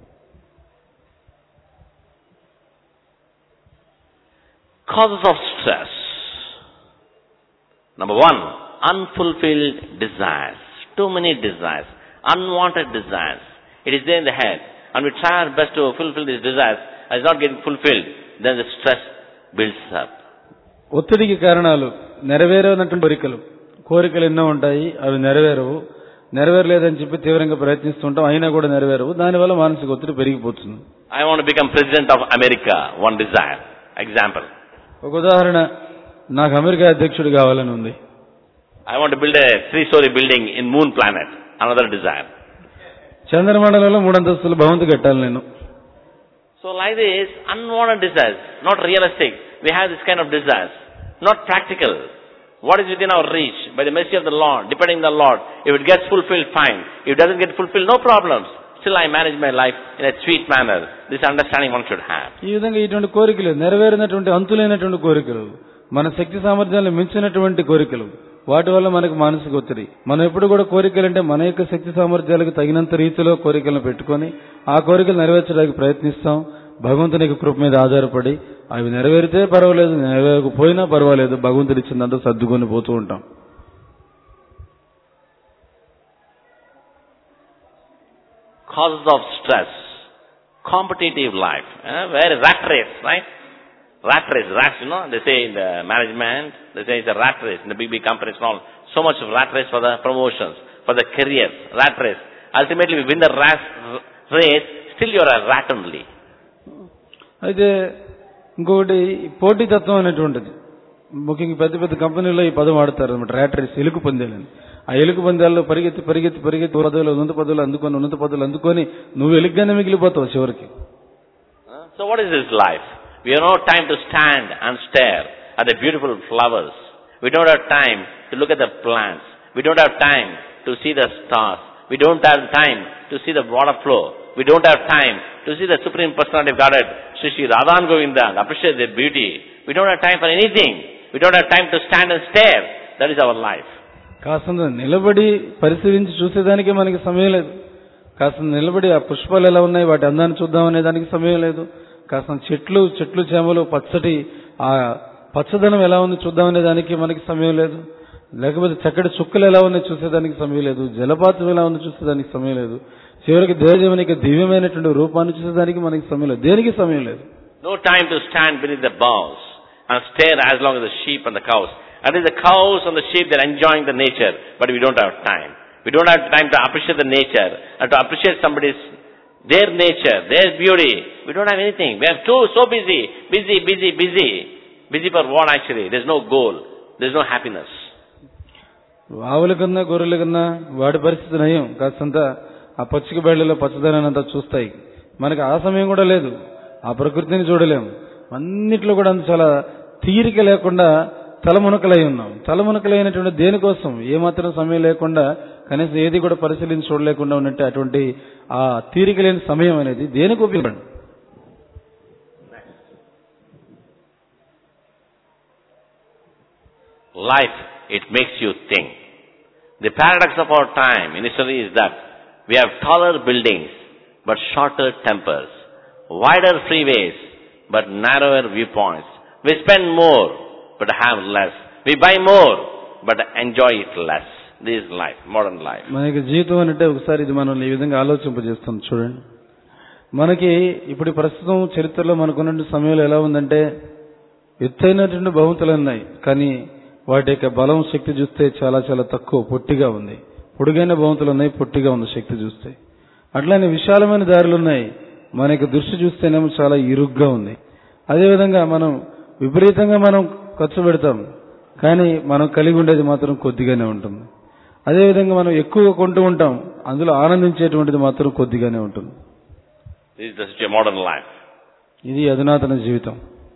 Causes of stress. Number one, unfulfilled desires. Too many desires. Unwanted desires. It is there in the head. And we try our best to fulfill these desires. And it's not getting fulfilled. Then the stress builds up.
ఒత్తిడికి కారణాలు నెరవేరనటువంటి కోరికలు. కోరికలు ఎన్నో ఉంటాయి, అవి నెరవేరవు. నెరవేరలేదని చెప్పి తీవ్రంగా ప్రయత్నిస్తుంటాం, అయినా కూడా నెరవేరవు. దానివల్ల మానసిక ఒత్తిడి పెరిగిపోతుంది.
I want to become president of America. One desire. Example.
ఒక ఉదాహరణ, నాకు అమెరికా అధ్యక్షుడు కావాలని ఉంది.
I want to build a three-story building in moon planet. Another desire.
చంద్రమండలంలో మూడంతస్తుల భవంతి కట్టాలి నేను.
So like this, unwanted desires, not realistic. We have this kind of desires, not practical. What is within our reach, by the mercy of the Lord, depending on the Lord. If it gets fulfilled, fine. If it doesn't get fulfilled, no problems. Still I manage my life in a sweet manner. This understanding one should have.
ఈ విధంగా ఇటువంటి కోరికలు, నెరవేరినటువంటి అంతులైనటువంటి కోరికలు, మన శక్తి సామర్థ్యాలను మించినటువంటి కోరికలు, వాటి వల్ల మనకు మానసిక ఒత్తిడి. మనం ఎప్పుడు కూడా కోరికలు అంటే మన యొక్క శక్తి సామర్థ్యాలకు తగినంత రీతిలో కోరికలను పెట్టుకొని ఆ కోరికలు నెరవేర్చడానికి ప్రయత్నిస్తాం. భగవంతుని యొక్క కృప మీద ఆధారపడి అవి నెరవేరితే పర్వాలేదు, నెరవేరకపోయినా పర్వాలేదు, భగవంతుడు ఇచ్చిందంతా సర్దుకొని పోతూ ఉంటాం.
Causes of stress, competitive life, uh, where rat race, right? Rat race, rats, you know, they say in the management, they say it's a rat race in the big, big companies and all. So much of rat race for the promotions, for the careers, rat race. Ultimately, we win the rat race, still you're a rat only.
అయితే ఇంకొకటి పోటీతత్వం అనేటువంటిది, ముఖ్యంగా పెద్ద పెద్ద కంపెనీలో ఈ పదం వాడతారు అనమాట, ర్యాట్ రేస్, ఎలుగు పందేలని. ఆ ఎలుగు పందేల్లో పరిగెత్తి పరిగెత్తి పరిగెత్తి పదవులు ఉన్నత పదవులు అందుకొని ఉన్నత పదవులు అందుకొని నువ్వు ఎలుగుగానే మిగిలిపోతావు చివరికి.
So what is this life? We have no time to stand and stare at the beautiful flowers. We don't have time to look at the plants. We don't have time to see the stars. We don't have time to see the water flow. We don't have time to see the Supreme Personality of Godhead, Sri Sri Radha and Govinda, and appreciate their beauty. We don't have time for anything. We don't have time to stand and stare. That is our life.
కాస్త నిలబడి పరిశీలించి చూసేదానికి మనకి సమయం లేదు. కాస్త నిలబడి ఆ పుష్పాలు ఎలా ఉన్నాయి, వాటి అందాన్ని చూద్దామనే దానికి సమయం లేదు. కాస్త చెట్లు చెట్లు చేమలు పచ్చటి ఆ పచ్చదనం ఎలా ఉంది చూద్దామనే దానికి మనకి సమయం లేదు. లేకపోతే చక్కటి చుక్కలు ఎలా ఉన్నాయి చూసేదానికి సమయం లేదు. జలపాతం ఎలా ఉంది చూసేదానికి సమయం లేదు. చివరికి దేవదేవుని యొక్క దివ్యమైనటువంటి రూపాన్ని చూసేదానికి మనకి సమయం లేదు. దేనికి సమయం లేదు.
No time to stand beneath the boughs and stare as long as the sheep and the cows. That is, the cows and the sheep, they're enjoying the nature, but we don't have time. We don't have time to appreciate the nature and to appreciate somebody's, their nature, their beauty. We don't have anything. We are too, so busy, busy, busy, busy. Busy for what actually? There's no goal. There's no happiness.
ఆవుల కన్నా గొర్రెల కన్నా వాడి పరిస్థితి నయం. కాస్తంత ఆ పచ్చిక బయళ్ళలో పచ్చదనాన్ని అంతా చూస్తాయి. మనకి ఆ సమయం కూడా లేదు. ఆ ప్రకృతిని చూడలేము. అన్నిట్లో కూడా అంత చాలా తీరిక లేకుండా తలమునకలై ఉన్నాం. తలమునకలైనటువంటి దేనికోసం ఏమాత్రం సమయం లేకుండా, కనీసం ఏది కూడా పరిశీలించి చూడలేకుండా ఉన్నట్టు అటువంటి ఆ తీరిక లేని సమయం అనేది దేనికి ఉపయోగపడదు.
Life, it makes you think. The paradox of our time initially is that We have taller buildings, but shorter tempers. Wider freeways, but narrower viewpoints. We spend more, but have less. We buy more, but enjoy it less. This is life, modern life.
మనకి జీవితం అంటే ఒకసారి ఇది మనల్ని ఈ విధంగా ఆలోచింపజేస్తుంది చూడండి. మనకి ఇప్పుడు ప్రస్తుతం చరిత్రలో మనకున్న సమయంలో ఎలా ఉందంటే ఎత్తైనటువంటి బహుమతులు ఉన్నాయి, కానీ వాటి యొక్క బలం శక్తి చూస్తే చాలా చాలా తక్కువ, పొట్టిగా ఉంది. పొడుగైన బహుమతులు ఉన్నాయి, పొట్టిగా ఉంది శక్తి చూస్తే. అట్లానే విశాలమైన దారులు ఉన్నాయి, మనకి దృష్టి చూస్తేనేమో చాలా ఇరుగ్గా ఉంది. అదేవిధంగా మనం విపరీతంగా మనం ఖర్చు పెడతాం, కానీ మనం కలిగి ఉండేది మాత్రం కొద్దిగానే ఉంటుంది. అదేవిధంగా మనం ఎక్కువగా కొంటూ ఉంటాం, అందులో ఆనందించేటువంటిది మాత్రం కొద్దిగానే ఉంటుంది.
This is such a modern life.
ఇది అధునాతన జీవితం.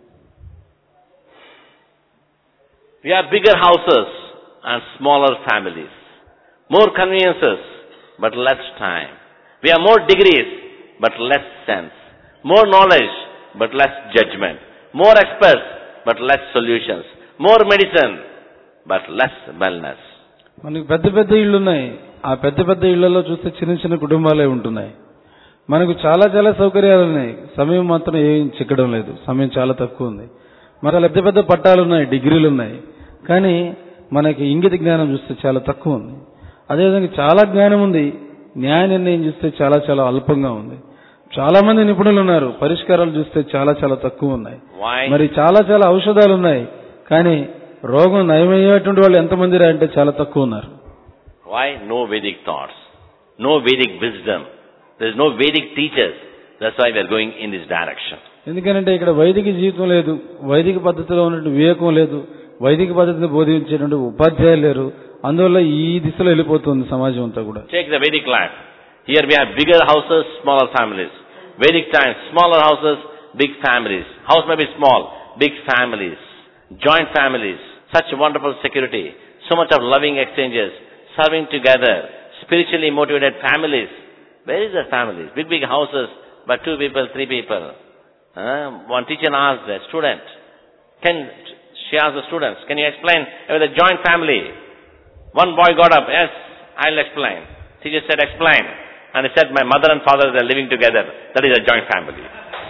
We have bigger houses and smaller families. More conveniences, but less time. We have more degrees, but less sense. More knowledge, but less judgment. More experts, but less solutions. More medicine, but less wellness.
మనకి పెద్ద పెద్ద ఇళ్ళు ఉన్నాయి, ఆ పెద్ద పెద్ద ఇళ్లలో చూస్తే చిన్న చిన్న కుటుంబాలే ఉంటున్నాయి. మనకు చాలా చాలా సౌకర్యాలు ఉన్నాయి, సమయం మాత్రం ఏం చిక్కడం లేదు, సమయం చాలా తక్కువ ఉంది. మరి పెద్ద పెద్ద పట్టాలు ఉన్నాయి, డిగ్రీలు ఉన్నాయి, కానీ మనకి ఇంగిత జ్ఞానం చూస్తే చాలా తక్కువ ఉంది. అదేవిధంగా చాలా జ్ఞానం ఉంది, న్యాయ నిర్ణయం చూస్తే చాలా చాలా అల్పంగా ఉంది. చాలా మంది నిపుణులు ఉన్నారు, పరిష్కారాలు చూస్తే చాలా చాలా తక్కువ ఉన్నాయి. మరి చాలా చాలా ఔషధాలు ఉన్నాయి, కానీ రోగం నయమయ్యేటువంటి వాళ్ళు ఎంతమంది రా అంటే చాలా తక్కువ ఉన్నారు.
Why? No Vedic thoughts, no Vedic wisdom. There is no Vedic teachers. That's why we are going in this direction.
ఎందుకంటే ఇక్కడ వైదిక జీవితం లేదు, వైదిక పద్ధతిలో ఉన్నటువంటి వివేకం లేదు, వైదిక పద్ధతిని బోధించేటువంటి ఉపాధ్యాయులు లేరు. అందువల్ల ఈ దిశలో వెళ్ళిపోతుంది సమాజం అంతా కూడా.
Take the Vedic life. Here we have bigger houses, smaller families. Vedic times, smaller houses, big families. House may be small, big families, joint families. Such wonderful security, so much of loving exchanges, serving together, spiritually motivated families. Where is the families? Big, big houses, but two people, three people. Uh, one teacher asked a student, can, she asked the students, can you explain about the joint family? One boy got up, yes, I'll explain. Teacher said, explain. And he said, my mother and father are living together. That is a joint family.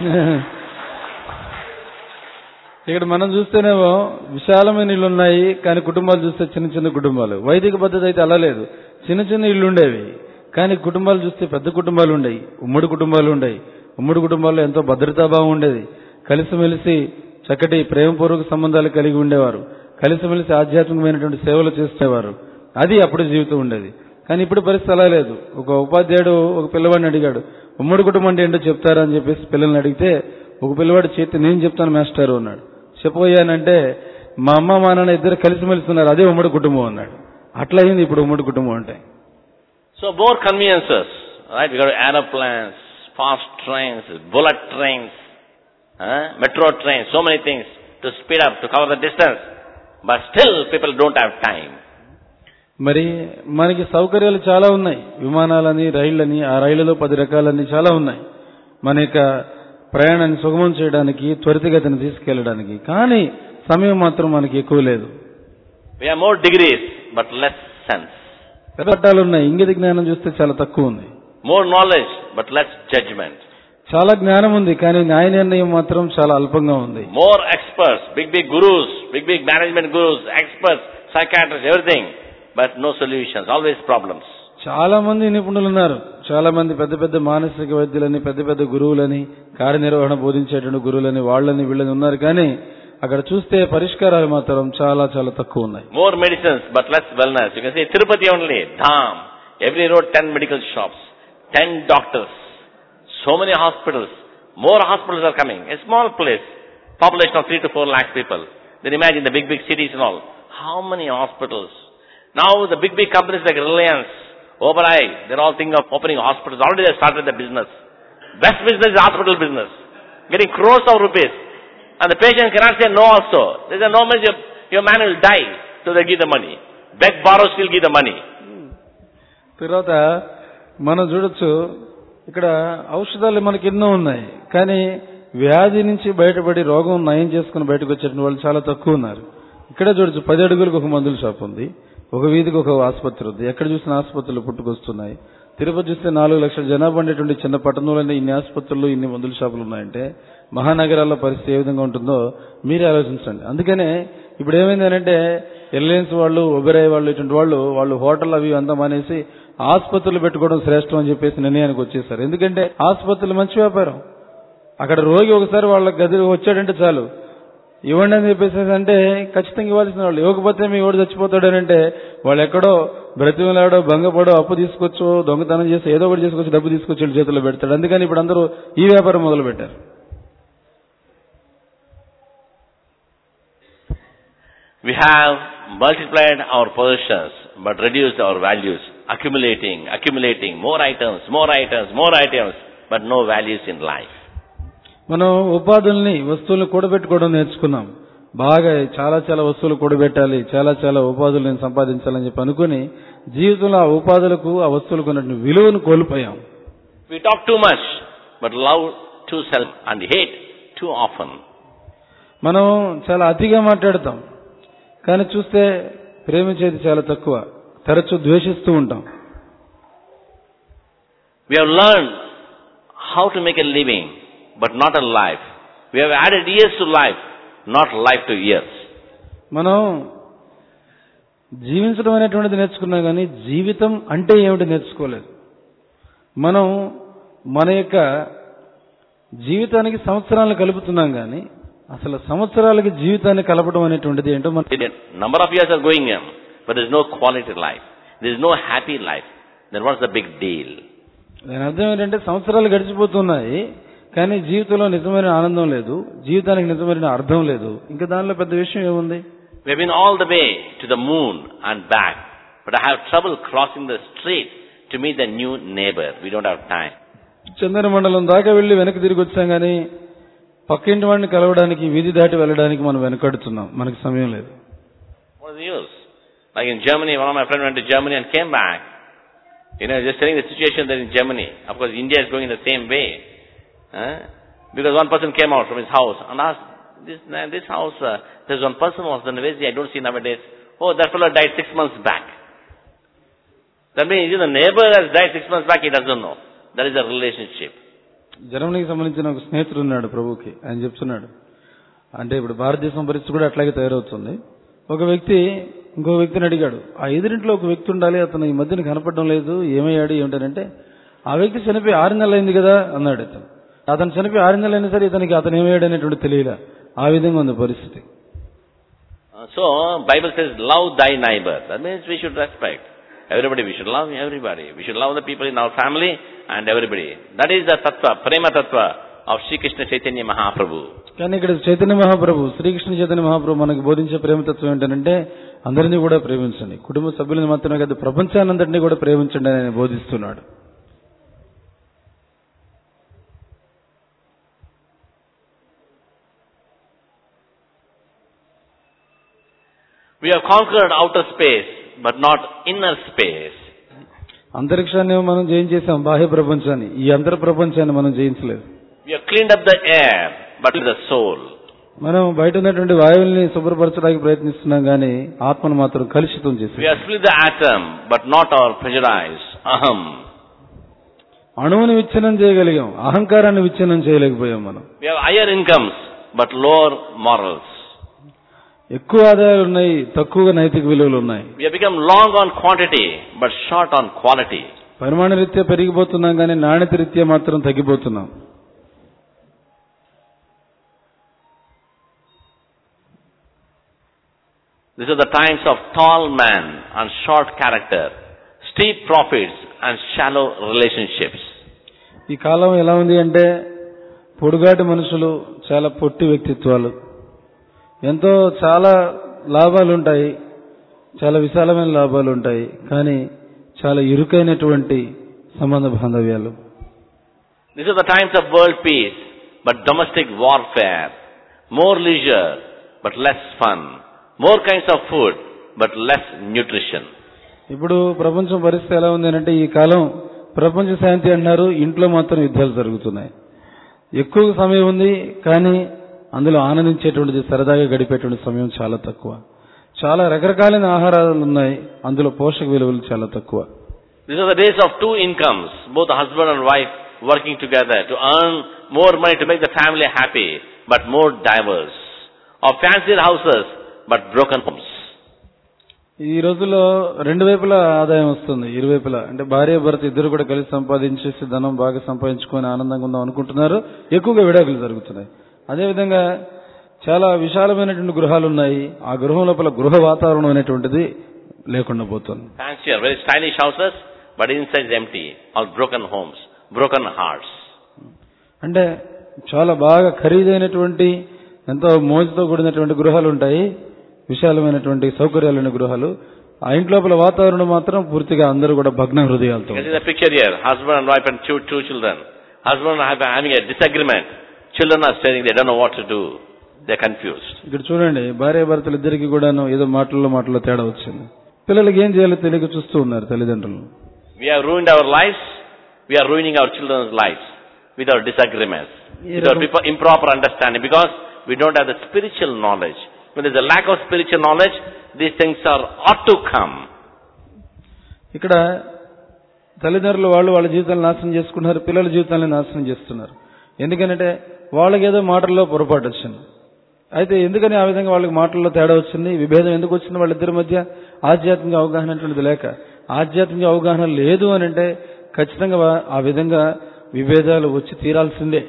ఇక్కడ మనం చూస్తేనేమో విశాలమైన ఇళ్ళు ఉన్నాయి, కానీ కుటుంబాలు చూస్తే చిన్న చిన్న కుటుంబాలు. వైదిక పద్ధతి అయితే అలా లేదు, చిన్న చిన్న ఇళ్ళు ఉండేవి, కానీ కుటుంబాలు చూస్తే పెద్ద కుటుంబాలు ఉండేవి, ఉమ్మడి కుటుంబాలు ఉండేవి. ఉమ్మడి కుటుంబాల్లో ఎంతో భద్రతాభావం ఉండేది, కలిసిమెలిసి చక్కటి ప్రేమపూర్వక సంబంధాలు కలిగి ఉండేవారు, కలిసిమెలిసి ఆధ్యాత్మికమైనటువంటి సేవలు చేసేవారు. అది అప్పుడు జీవితం ఉండేది. కానీ ఇప్పుడు పరిస్థితి అలా లేదు. ఒక ఉపాధ్యాయుడు ఒక పిల్లవాడిని అడిగాడు, ఉమ్మడి కుటుంబం అంటే ఏంటో చెప్తారా అని చెప్పేసి పిల్లల్ని అడిగితే ఒక పిల్లవాడు చేతి నేను చెప్తాను మాస్టారు అన్నాడు. చెప్పబోయానంటే మా అమ్మ మా నాన్న ఇద్దరు కలిసిమెలిసి ఉన్నారు, అదే ఉమ్మడి కుటుంబం అన్నాడు. అట్లా అయింది ఇప్పుడు ఉమ్మడి కుటుంబం అంటే.
So more conveniences, right? We got aeroplanes, fast trains, bullet trains, uh, metro trains, so many things to speed up, to cover the distance. But still people don't have time.
మరి మనకి సౌకర్యాలు చాలా ఉన్నాయి, విమానాలని, రైళ్లని, ఆ రైళ్లలో పది రకాలన్నీ చాలా ఉన్నాయి మన యొక్క ప్రయాణాన్ని సుగమం చేయడానికి, త్వరితగతిని తీసుకెళ్లడానికి. కానీ సమయం మాత్రం మనకి ఎక్కువ లేదు.
We have more degrees but less sense.
పట్టాలు ఉన్నాయి, ఇంగిత జ్ఞానం చూస్తే చాలా తక్కువ ఉంది.
More knowledge but less judgment.
చాలా జ్ఞానం ఉంది, కానీ న్యాయ నిర్ణయం మాత్రం చాలా అల్పంగా ఉంది.
More experts, big big gurus, big big management gurus, experts, psychiatrists, everything, but no solutions, always problems.
చాలా మంది నిపుణులు ఉన్నారు, చాలా మంది పెద్ద పెద్ద మానసిక వైద్యులని, పెద్ద పెద్ద గురువులని, కార్యనిర్వహణ బోధించేటువంటి గురువులని, వాళ్ళని వీళ్ళని ఉన్నారు, కానీ అక్కడ చూస్తే పరిష్కారాలు మాత్రం చాలా చాలా తక్కువ ఉన్నాయి.
More medicines but less wellness. You can say Tirupati only, Dham. Every road ten medical shops, ten doctors, so many hospitals. More hospitals are coming. A small place, population of three to four lakh people. Then imagine the big big cities and all. How many hospitals? Now the big big companies like Reliance, Oberoi, they're all thinking of opening hospitals. Already they started the business. Best business is hospital business. Getting crores of rupees. And the patient cannot say no also. They say no means your, your man will die. So they give the money. Beg, borrow, still give the money.
తర్వాత మనం చూడొచ్చు, ఇక్కడ ఔషధాలు మనకి ఎన్నో ఉన్నాయి, కానీ వ్యాధి నుంచి బయటపడి రోగం నయం చేసుకుని బయటకు వచ్చేటువంటి వాళ్ళు చాలా తక్కువ ఉన్నారు. ఇక్కడ చూడొచ్చు, పది అడుగులకు ఒక మందుల షాప్ ఉంది, ఒక వీధికి ఒక ఆసుపత్రి ఉంది, ఎక్కడ చూసిన ఆసుపత్రులు పుట్టుకొస్తున్నాయి, తిరుపతి చూస్తే నాలుగు లక్షల జనాభా ఉండేటువంటి చిన్న పట్టణంలోనే ఇన్ని ఆసుపత్రులు ఇన్ని మందుల షాపులు ఉన్నాయంటే మహానగరాల్లో పరిస్థితి ఏ విధంగా ఉంటుందో మీరే ఆలోచించండి. అందుకనే ఇప్పుడు ఏమైందంటే రిలయన్స్ వాళ్ళు, ఒబెరాయ్ వాళ్ళు, ఇటువంటి వాళ్ళు వాళ్ళు హోటల్ అవి అంతా మానేసి ఆసుపత్రులు పెట్టుకోవడం శ్రేష్టం అని చెప్పేసి నిర్ణయానికి వచ్చేసారు. ఎందుకంటే ఆసుపత్రులు మంచి వ్యాపారం. అక్కడ రోగి ఒకసారి వాళ్ళ గది వచ్చాడంటే చాలు ఇవ్వండి అని చెప్పేసి అంటే ఖచ్చితంగా ఇవ్వాల్సిన వాళ్ళు. ఇవ్వకపోతే మీ ఓడి చచ్చిపోతాడనంటే వాళ్ళు ఎక్కడో బ్రతిమలాడో భంగపడో అప్పు తీసుకొచ్చో దొంగతనం చేసి ఏదో ఒకటి తీసుకొచ్చి డబ్బు తీసుకొచ్చి వాళ్ళ చేతుల్లో పెడతాడు. అందుకని ఇప్పుడు అందరూ ఈ వ్యాపారం మొదలు పెట్టారు.
We have multiplied our possessions but reduced our values, accumulating, accumulating more items, more items, more items, but no values in life.
మనం ఉపాధుల్ని వస్తువులను కూడబెట్టుకోవడం నేర్చుకున్నాం. బాగా చాలా చాలా వస్తువులు కూడబెట్టాలి, చాలా చాలా ఉపాధులు నేను సంపాదించాలని చెప్పి అనుకుని జీవితంలో ఆ ఉపాధులకు ఆ వస్తువులకు ఉన్నటువంటి విలువను కోల్పోయాం.
We talk too much but love too self and hate too often.
మనం చాలా అతిగా మాట్లాడతాం కానీ చూస్తే ప్రేమించేది చాలా తక్కువ, తరచూ ద్వేషిస్తూ ఉంటాం.
We have learned how to make a living but not a life. We have added years to life, not life to years.
మనం జీవించడం అనేటువంటిది నేర్చుకున్నాం కానీ జీవితం అంటే ఏమిటి నేర్చుకోలేదు. మనం మన యొక్క జీవితానికి సంవత్సరాలను కలుపుతున్నాం కానీ అసలు సంవత్సరాలకి జీవితాన్ని కలపడం అనేటువంటిది ఏంటో మనం.
Number of years are going in, but there is no quality life. There is no happy life. Then what's the big deal?
దాని అర్థం ఏంటంటే సంవత్సరాలు గడిచిపోతున్నాయి కానీ జీవితంలో నిజమైన ఆనందం లేదు, జీవితానికి నిజమైన అర్థం లేదు. ఇంకా దానిలో పెద్ద విషయం ఏముంది?
We have been all the way to the moon and back, but I have trouble crossing the street to meet the new neighbor. We don't have time.
చంద్ర మండలం దాకా వెళ్లి వెనక్కి తిరిగి వచ్చాం కానీ పక్కింటి వాడిని కలవడానికి వీధి దాటి వెళ్ళడానికి మనం వెనకడుతున్నాం, మనకి సమయం లేదు.
What is the use? Like in Germany, one of my friends went to Germany and came back. You know, just telling the situation there in Germany. Of course, India is going in the same way. Huh? Because one person came out from his house and asked, this, this house, uh, there's one person was in the West, I don't see nowadays. Oh, that fellow died six months back. That means the neighbor has died six months back, he doesn't know. That is a relationship.
జర్మనీకి సంబంధించిన ఒక స్నేహితుడు ఉన్నాడు ప్రభుకి. ఆయన చెప్తున్నాడు అంటే ఇప్పుడు భారతదేశం పరిస్థితి కూడా అట్లాగే తయారవుతుంది. ఒక వ్యక్తి ఇంకో వ్యక్తిని అడిగాడు, ఆ ఎదురింట్లో ఒక వ్యక్తి ఉండాలి, అతను ఈ మధ్యన కనపడడం లేదు, ఏమయ్యాడు ఏమిటంటే ఆ వ్యక్తి చనిపోయి ఆరు నెలలు అయింది కదా అన్నాడు. అతను అతను చనిపోయి ఆరు నెలలు అయినా సరే ఇతనికి అతను ఏమయ్యాడు అనేటువంటి తెలియలే. ఆ విధంగా ఉంది పరిస్థితి.
So Bible says love thy neighbor. That means we should respect everybody. We should love everybody. We should love the people in our family and everybody. That is the tattva, prema tattva of Sri Krishna Chaitanya Mahaprabhu.
కానీ ఇక్కడ చైతన్య మహాప్రభు, శ్రీకృష్ణ చైతన్య మహాప్రభు మనకు బోధించే ప్రేమతత్వం ఏంటంటే అందరినీ కూడా ప్రేమించండి, కుటుంబ సభ్యులను మాత్రమే కాదు ప్రపంచానందరినీ కూడా ప్రేమించండి అని ఆయన బోధిస్తున్నాడు.
We have conquered outer space but not inner space.
అంతరిక్షాన్ని మనం జయించేసాం, బాహ్య ప్రపంచాన్ని. ఈ అంతర్ ప్రపంచాన్ని మనం జయించలేదు.
We have cleaned up the air but the soul.
మనం బయట ఉన్నటువంటి వాయువుల్ని శుభ్రపరచడానికి ప్రయత్నిస్తున్నాం కానీ ఆత్మను మాత్రం కలుషితం చేసాం.
We have split the atom but not our prejudice, aham.
అణువుని విచ్ఛిన్నం చేయగలిగాం, అహంకారాన్ని విచ్ఛిన్నం చేయలేకపోయాం మనం.
We have higher incomes but lower morals.
ఎక్కువ ఆదాయాలు ఉన్నాయి, తక్కువగా నైతిక విలువలు ఉన్నాయి.
We have become long on quantity but short on quality.
పరిమాణ రీత్యా పెరిగిపోతున్నాం కానీ నాణ్యత రీత్యా మాత్రం తగ్గిపోతున్నాం.
These are the times of tall man and short character, steep profits and shallow relationships.
ఈ కాలం ఎలా ఉంది అంటే పొడుగాటి మనుషులు, చాలా పొట్టి వ్యక్తిత్వాలు, ఎంతో చాలా లాభాలు ఉంటాయి, చాలా విశాలమైన లాభాలు ఉంటాయి కానీ చాలా ఇరుకైనటువంటి సంబంధ బాంధవ్యాలు.
These are the times of world peace but domestic warfare, more leisure but less fun, more kinds of food but less nutrition.
ఇప్పుడు ప్రపంచం పరిస్థితి ఎలా ఉంది అంటే ఈ కాలం ప్రపంచ శాంతి అన్నారు, ఇంట్లో మాత్రం యుద్ధాలు జరుగుతున్నాయి. ఎక్కువ సమయం ఉంది కానీ అందులో ఆనందించేటువంటిది, సరదాగా గడిపేటువంటి సమయం చాలా తక్కువ. చాలా రకరకాలైన ఆహారాలు ఉన్నాయి, అందులో పోషక విలువలు చాలా తక్కువ.
These are the days of two incomes, both the husband and wife working together to earn more money to make the family happy, but more diverse. Or fancied houses, but broken homes.
ఈ రోజుల్లో రెండు వైపులా ఆదాయం వస్తుంది, ఇరువైపులా. అంటే భార్య భర్త ఇద్దరు కూడా కలిసి సంపాదించేసి ధనం బాగా సంపాదించుకొని ఆనందంగా ఉందాం అనుకుంటున్నారు, ఎక్కువగా విడాకులు జరుగుతున్నాయి. అదేవిధంగా చాలా విశాలమైనటువంటి గృహాలు ఉన్నాయి, ఆ గృహం లోపల గృహ వాతావరణం అనేటువంటిది లేకుండా పోతుంది.
Fancier, very stylish houses, but inside is empty. All broken homes, broken hearts.
అంటే చాలా బాగా ఖరీదైనటువంటి ఎంతో మోజుతో కూడినటువంటి గృహాలు ఉంటాయి, విశాలమైనటువంటి సౌకర్యాలైన గృహాలు. ఆ ఇంట్లోపల వాతావరణం మాత్రం పూర్తిగా అందరూ కూడా భగ్న హృదయాలతో.
This is a picture here. Husband and wife and two, two children. Husband and wife are having a disagreement. Children are staring, they don't know what to do. They are confused.
ఇక్కడ చూడండి, భార్య భర్తలు ఇద్దరికి కూడాను ఏదో మాటల్లో మాటల్లో తేడా వచ్చింది. పిల్లలకి ఏం చేయాలో తెలియక చూస్తూ ఉన్నారు తల్లిదండ్రులు.
We have ruined our lives. We are ruining our children's lives with our disagreements, with our improper understanding, because we don't have the spiritual knowledge. When there is a lack of spiritual knowledge, these things are ought to come.
ఇక్కడ తల్లిదండ్రులు వాళ్ళు వాళ్ళ జీవితాలను నాశనం చేసుకుంటున్నారు, పిల్లల జీవితాలను నాశనం చేస్తున్నారు. ఎందుకంటే వాళ్ళకి ఏదో మాటల్లో పొరపాటు వచ్చింది. అయితే ఎందుకని ఆ విధంగా వాళ్ళకి మాటల్లో తేడా వచ్చింది, విభేదం ఎందుకు వచ్చింది వాళ్ళిద్దరి మధ్య? ఆధ్యాత్మిక అవగాహన అటువంటిది లేక. ఆధ్యాత్మిక అవగాహన లేదు అని అంటే ఖచ్చితంగా ఆ విధంగా విభేదాలు వచ్చి తీరాల్సిందే.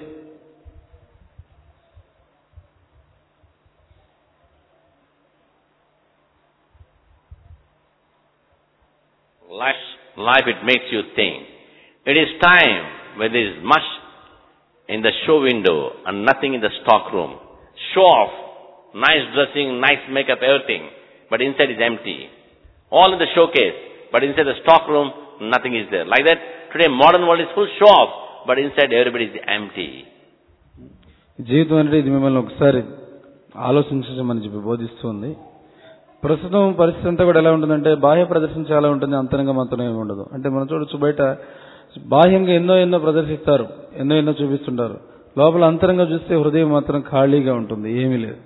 Life, life, it makes you think. It is time when there is much in the show window and nothing in the stock room. Show off, nice dressing, nice makeup, everything, but inside is empty. All in the showcase, but inside the stock room, nothing is there. Like that, today modern world is full show off, but inside everybody is empty.
జీవితం అంటే ఇది మిమ్మల్ని ఒకసారి ఆలోచించమని చెప్పి బోధిస్తుంది. ప్రస్తుతం పరిస్థితి అంతా కూడా ఎలా ఉంటుందంటే బాహ్య ప్రదర్శన చాలా ఉంటుంది, అంతరంగం మాత్రం ఏమి ఉండదు. అంటే మనం చూడొచ్చు, బయట బాహ్యంగా ఎన్నో ఎన్నో ప్రదర్శిస్తారు, ఎన్నో ఎన్నో చూపిస్తుంటారు, లోపల అంతరంగా చూస్తే హృదయం మాత్రం ఖాళీగా ఉంటుంది, ఏమీ లేదు.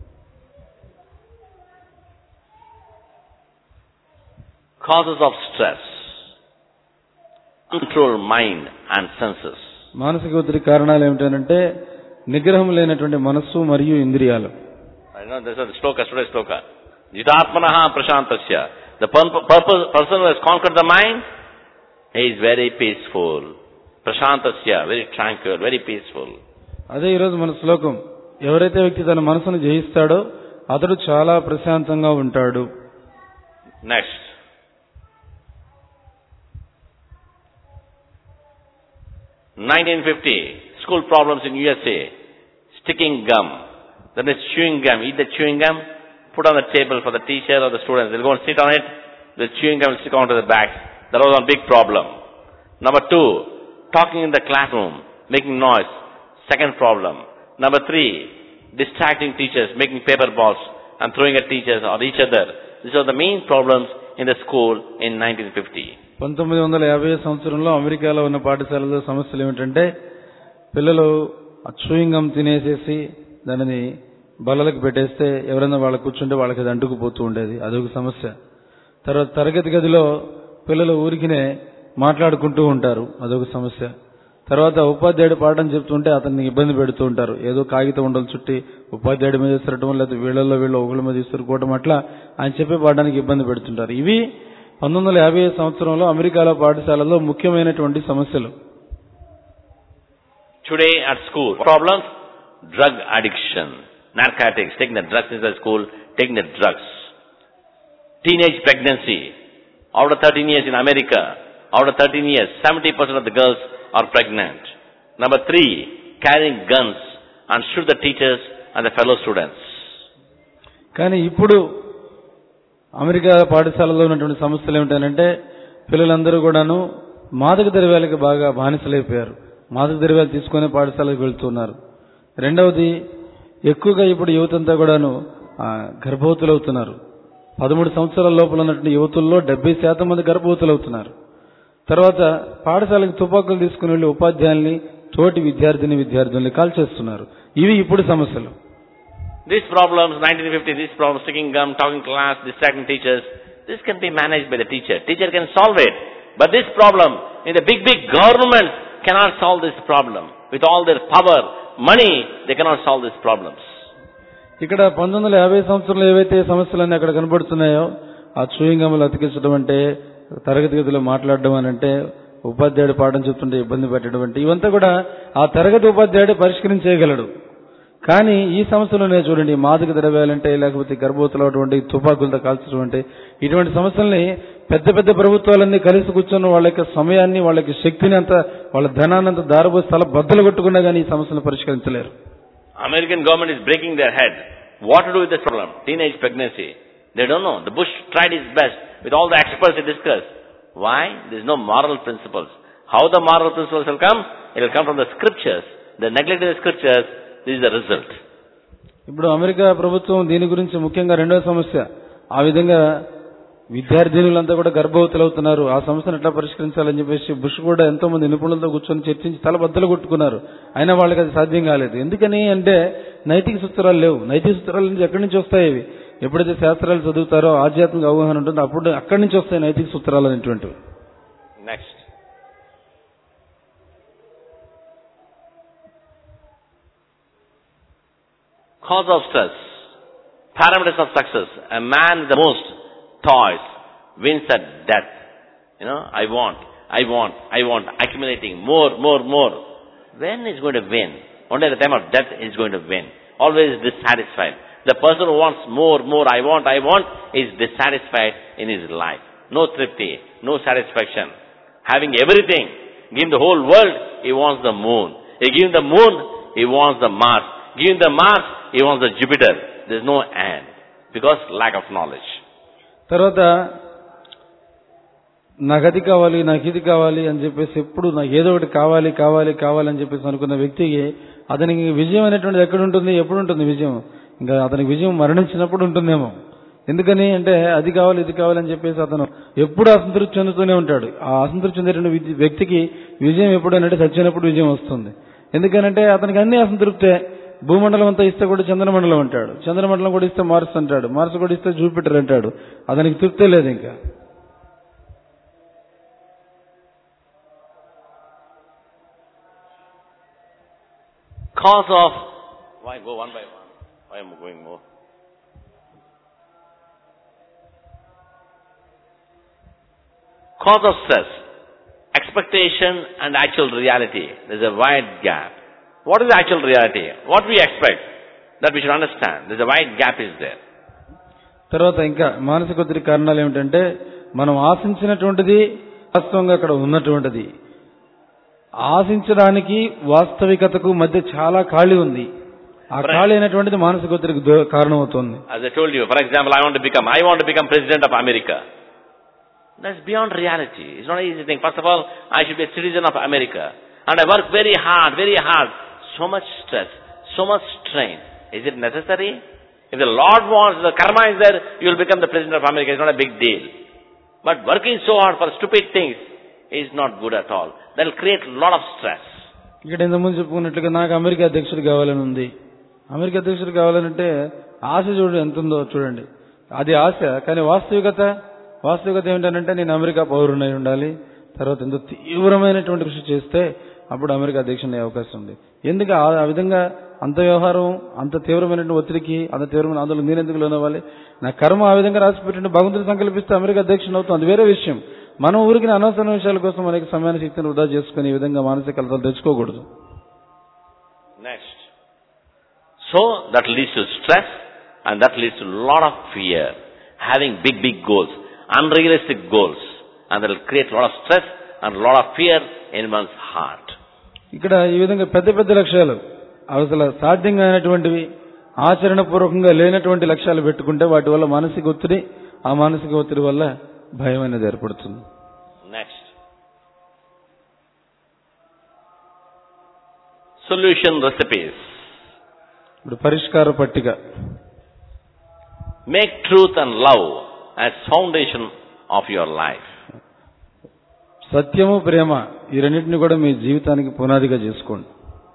Causes of stress, control mind and senses.
మానసిక ఒత్తిడి కారణాలు ఏమిటంటే నిగ్రహం లేనటువంటి మనస్సు మరియు ఇంద్రియాలు.
I know this is the shloka, today's shloka. Jitatmanaha prashantasya. The purpose, person who has conquered the mind, he is very peaceful. Prashantasya, very tranquil, very peaceful.
అదే ఈరోజు మన శ్లోకం. ఎవరైతే వ్యక్తి తన మనసును జయిస్తాడో అతడు చాలా ప్రశాంతంగా ఉంటాడు.
Next. nineteen fifty, school problems in U S A. Sticking gum. Then it's chewing gum. Eat the chewing gum, put on the table for the teacher or the students. They'll go and sit on it. The chewing gum will stick onto the back. That was a big problem. Number two, talking in the classroom, making noise. Second problem. Number three, distracting teachers, making paper balls and throwing at teachers or each other. These are the main problems in the school in nineteen fifty.
పంతొమ్మిది వందల యాభై సంవత్సరంలో అమెరికాలో ఉన్న పాఠశాలలో సమస్యలు ఏమిటంటే పిల్లలు చూయింగ్ గమ్ తినేసేసి దానిని బల్లలకు పెట్టేస్తే ఎవరైనా వాళ్ళ కూర్చుంటే వాళ్ళకి అది అంటుకుపోతూ ఉండేది, అదొక సమస్య. తర్వాత తరగతి గదిలో పిల్లలు ఊరికినే మాట్లాడుకుంటూ ఉంటారు, అదొక సమస్య. తర్వాత ఉపాధ్యాయుడు పాఠం చెప్తుంటే అతన్ని ఇబ్బంది పెడుతూ ఉంటారు, ఏదో కాగితం ఉండలు చుట్టి ఉపాధ్యాయుడి మీద విసరటం, లేదా వీళ్ళల్లో వీళ్ళు ఒకళ్ళ మీద విసురుకోవటం, అట్లా ఆయన చెప్పే పాఠానికి ఇబ్బంది పెడుతుంటారు. ఇవి పంతొమ్మిది వందల యాభై సంవత్సరంలో అమెరికాలో పాఠశాలలో ముఖ్యమైనటువంటి సమస్యలు.
Today at school, problems, drug addiction, narcotics, taking the drugs inside school, taking the drugs. Teenage pregnancy. Out of thirteen years in America, out of thirteen years, seventy percent of the girls are pregnant. Number three, carrying guns and shoot the teachers and the fellow students.
కానీ ఇప్పుడు America పాఠశాలలో ఉన్నటువంటి సమస్యలు ఏమిటంటే పిల్లలందరూ కూడాను మాదక ద్రవ్యాలకు బాగా బానిసలైపోయారు, మాదక ద్రవ్యాలు తీసుకునే పాఠశాలకు వెళ్తున్నారు. రెండవది, ఎక్కువగా ఇప్పుడు యువతంతా కూడాను గర్భవతులు అవుతున్నారు. పదమూడు సంవత్సరాల లోపల ఉన్నటువంటి యువతుల్లో డెబ్బై శాతం మంది గర్భవతులు అవుతున్నారు. తర్వాత పాఠశాలకు తుపాకులు తీసుకుని వెళ్లి ఉపాధ్యాయుల్ని, తోటి విద్యార్థిని విద్యార్థుల్ని కాల్చేస్తున్నారు. ఇవి ఇప్పుడు సమస్యలు.
These problems, nineteen fifty, these problems, sticking gum, talking class, distracting teachers, this can be managed by the teacher. Teacher can solve it. But this problem, in the big, big governments cannot solve this problem. With all their power, money, they cannot solve these problems.
ఇక్కడ పంతొమ్మిది వందల యాభై సంవత్సరంలో ఏవైతే సమస్యలన్నీ అక్కడ కనబడుతున్నాయో, ఆ చూయింగములు అతికించడం అంటే, తరగతి గదిలో మాట్లాడడం అని అంటే, ఉపాధ్యాయుడు పాఠం చెప్తుంటే ఇబ్బంది పెట్టడం అంటే, ఇవంతా కూడా ఆ తరగతి ఉపాధ్యాయుడు పరిష్కరించేయగలడు. కానీ ఈ సమస్యలోనే చూడండి, మాదక ద్రవ్యాలంటే, లేకపోతే గర్భవతులు అటువంటి తుపాకులతో కాల్చడం అంటే, ఇటువంటి సమస్యల్ని పెద్ద పెద్ద ప్రభుత్వాలన్నీ కలిసి కూర్చొని వాళ్ళ యొక్క సమయాన్ని, వాళ్ళ యొక్క శక్తిని అంతా, వాళ్ళ ధనాన్ని అంతా దారబోసి తల బద్దలు కొట్టుకున్నా కానీ ఈ సమస్యను పరిష్కరించలేరు.
American government is breaking their head. What to do with this problem? Teenage pregnancy. They don't know. The Bush tried his best with all the experts he discussed. Why? There is no moral principles. How the moral principles will come? It will come from the scriptures. The neglect of the scriptures, this is the result.
ఇప్పుడు America ప్రభుత్వం దీని గురించి ముఖ్యంగా రెండో సమస్య, ఆ విధంగా విద్యార్థినులంతా కూడా గర్భవతులు అవుతున్నారు, ఆ సమస్యను ఎట్లా పరిష్కరించాలని చెప్పేసి బుష్ కూడా ఎంతో మంది నిపుణులతో కూర్చొని చర్చించి తల బద్దలు కొట్టుకున్నారు. అయినా వాళ్ళకి అది సాధ్యం కాలేదు. ఎందుకని అంటే నైతిక సూత్రాలు లేవు. నైతిక సూత్రాల నుంచి ఎక్కడి నుంచి వస్తాయి? ఇవి ఎప్పుడైతే శాస్త్రాలు చదువుతారో, ఆధ్యాత్మిక అవగాహన ఉంటుందో అప్పుడు అక్కడి నుంచి వస్తాయి నైతిక సూత్రాలు అనేటువంటివి.
Next, cause of stress, parameters of success. A man with the most toys wins at death. You know, I want, I want, I want, accumulating more, more, more. When is going to win? Only at the time of death is going to win. Always dissatisfied. The person who wants more, more, I want, I want, is dissatisfied in his life. No tripti, no satisfaction. Having everything, give him the whole world, he wants the moon. He give him the moon, he wants the Mars. Give him the Mars, he wants the Jupiter. There is no end. Because lack of knowledge.
తర్వాత నాకు అది కావాలి, నాకు ఇది కావాలి అని చెప్పేసి ఎప్పుడు నాకు ఏదో ఒకటి కావాలి కావాలి కావాలి అని చెప్పేసి అనుకున్న వ్యక్తికి అతనికి విజయం అనేటువంటిది ఎక్కడ ఉంటుంది? ఎప్పుడు ఉంటుంది విజయం? ఇంకా అతనికి విజయం మరణించినప్పుడు ఉంటుందేమో. ఎందుకని అంటే అది కావాలి ఇది కావాలి అని చెప్పేసి అతను ఎప్పుడు అసంతృప్తి చెందుతూనే ఉంటాడు. ఆ అసంతృప్తి చెందేటువంటి వ్యక్తికి విజయం ఎప్పుడు అంటే చచ్చినప్పుడు విజయం వస్తుంది. ఎందుకనంటే అతనికి అన్ని అసంతృప్తే. భూమండలం అంతా ఇస్తే కూడా చంద్రమండలం అంటాడు, చంద్రమండలం కూడా ఇస్తే మార్స్ అంటాడు, మార్స్ కూడా ఇస్తే జూపిటర్ అంటాడు. అతనికి తృప్తే లేదు ఇంకా.
Cause of, why go one by one? Why am I going more? Cause of stress, expectation and actual reality. There is a wide gap. What is the actual reality? What we expect, that we should understand. There is a wide gap is there.
తర్వాత ఇంకా మానసిక ఒత్తిడి కారణాలు ఏమిటంటే, మనం ఆశించినటువంటిది వాస్తవంగా అక్కడ ఉన్నటువంటిది, ఆశించడానికి వాస్తవికతకు మధ్య చాలా ఖాళీ ఉంది. ఆ ఖాళీ అయినటువంటిది మానసిక ఒత్తిడికి కారణం అవుతుంది.
As I told you, for example, I want to become, I want to become president of America. That's beyond reality. It's not an easy thing. First of all, I should be a citizen of America. And I work very hard, very hard. So much stress, so much strain. Is it necessary? If the Lord wants, the karma is there, you will become the president of America. It's not a big deal. But working so hard for stupid things is not good at all. That will create a lot of stress.
ఇక్కడ ఇంతకుముందు చెప్పుకున్నట్లుగా నాకు America అధ్యక్షుడు కావాలని ఉంది. America అధ్యక్షుడు కావాలంటే ఆశ చూడండి ఎంత ఉందో చూడండి. అది ఆశ, కానీ వాస్తవికత వాస్తవికత ఏమిటంటే నేను అమెరికా పౌరునై ఉండాలి, తర్వాత ఎంతో తీవ్రమైనటువంటి కృషి చేస్తే అప్పుడు అమెరికా అధ్యక్షుడు అయ్యే అవకాశం ఉంది. ఎందుకు ఆ విధంగా అంత వ్యవహారం, అంత తీవ్రమైనటువంటి ఒత్తిడికి, అంత తీవ్రమైన ఆందోళన నేనెందుకు లోనవ్వాలి? నా కర్మ ఆ విధంగా రాసిపెట్టిన భగవంతుడు సంకల్పిస్తే అమెరికా అధ్యక్షుడు అవుతాం, అది వేరే విషయం. మనం ఊరికి అనవసర విషయాల కోసం మనకి సమయాన్ని శక్తిని వృధా చేసుకుని ఈ విధంగా మానసిక కలతలు తెచ్చుకోకూడదు.
Next, so that leads to stress and that leads to lot of fear. Having big big goals, unrealistic goals, and that will create a lot of stress and a lot of fear in one's heart.
ఇక్కడ ఈ విధంగా పెద్ద పెద్ద లక్ష్యాలు, అసలు సాధ్యంగా అయినటువంటివి, ఆచరణపూర్వకంగా లేనటువంటి లక్ష్యాలు పెట్టుకుంటే వాటి వల్ల మానసిక ఒత్తిడి, ఆ మానసిక ఒత్తిడి వల్ల భయం అనేది ఏర్పడుతుంది.
Next, solution recipes.
ఇప్పుడు పరిష్కార పట్టిక.
Make truth and love as foundation of your life.
సత్యము ప్రేమ ఈ రెండింటిని కూడా మీ జీవితానికి పునాదిగా చేసుకోండి.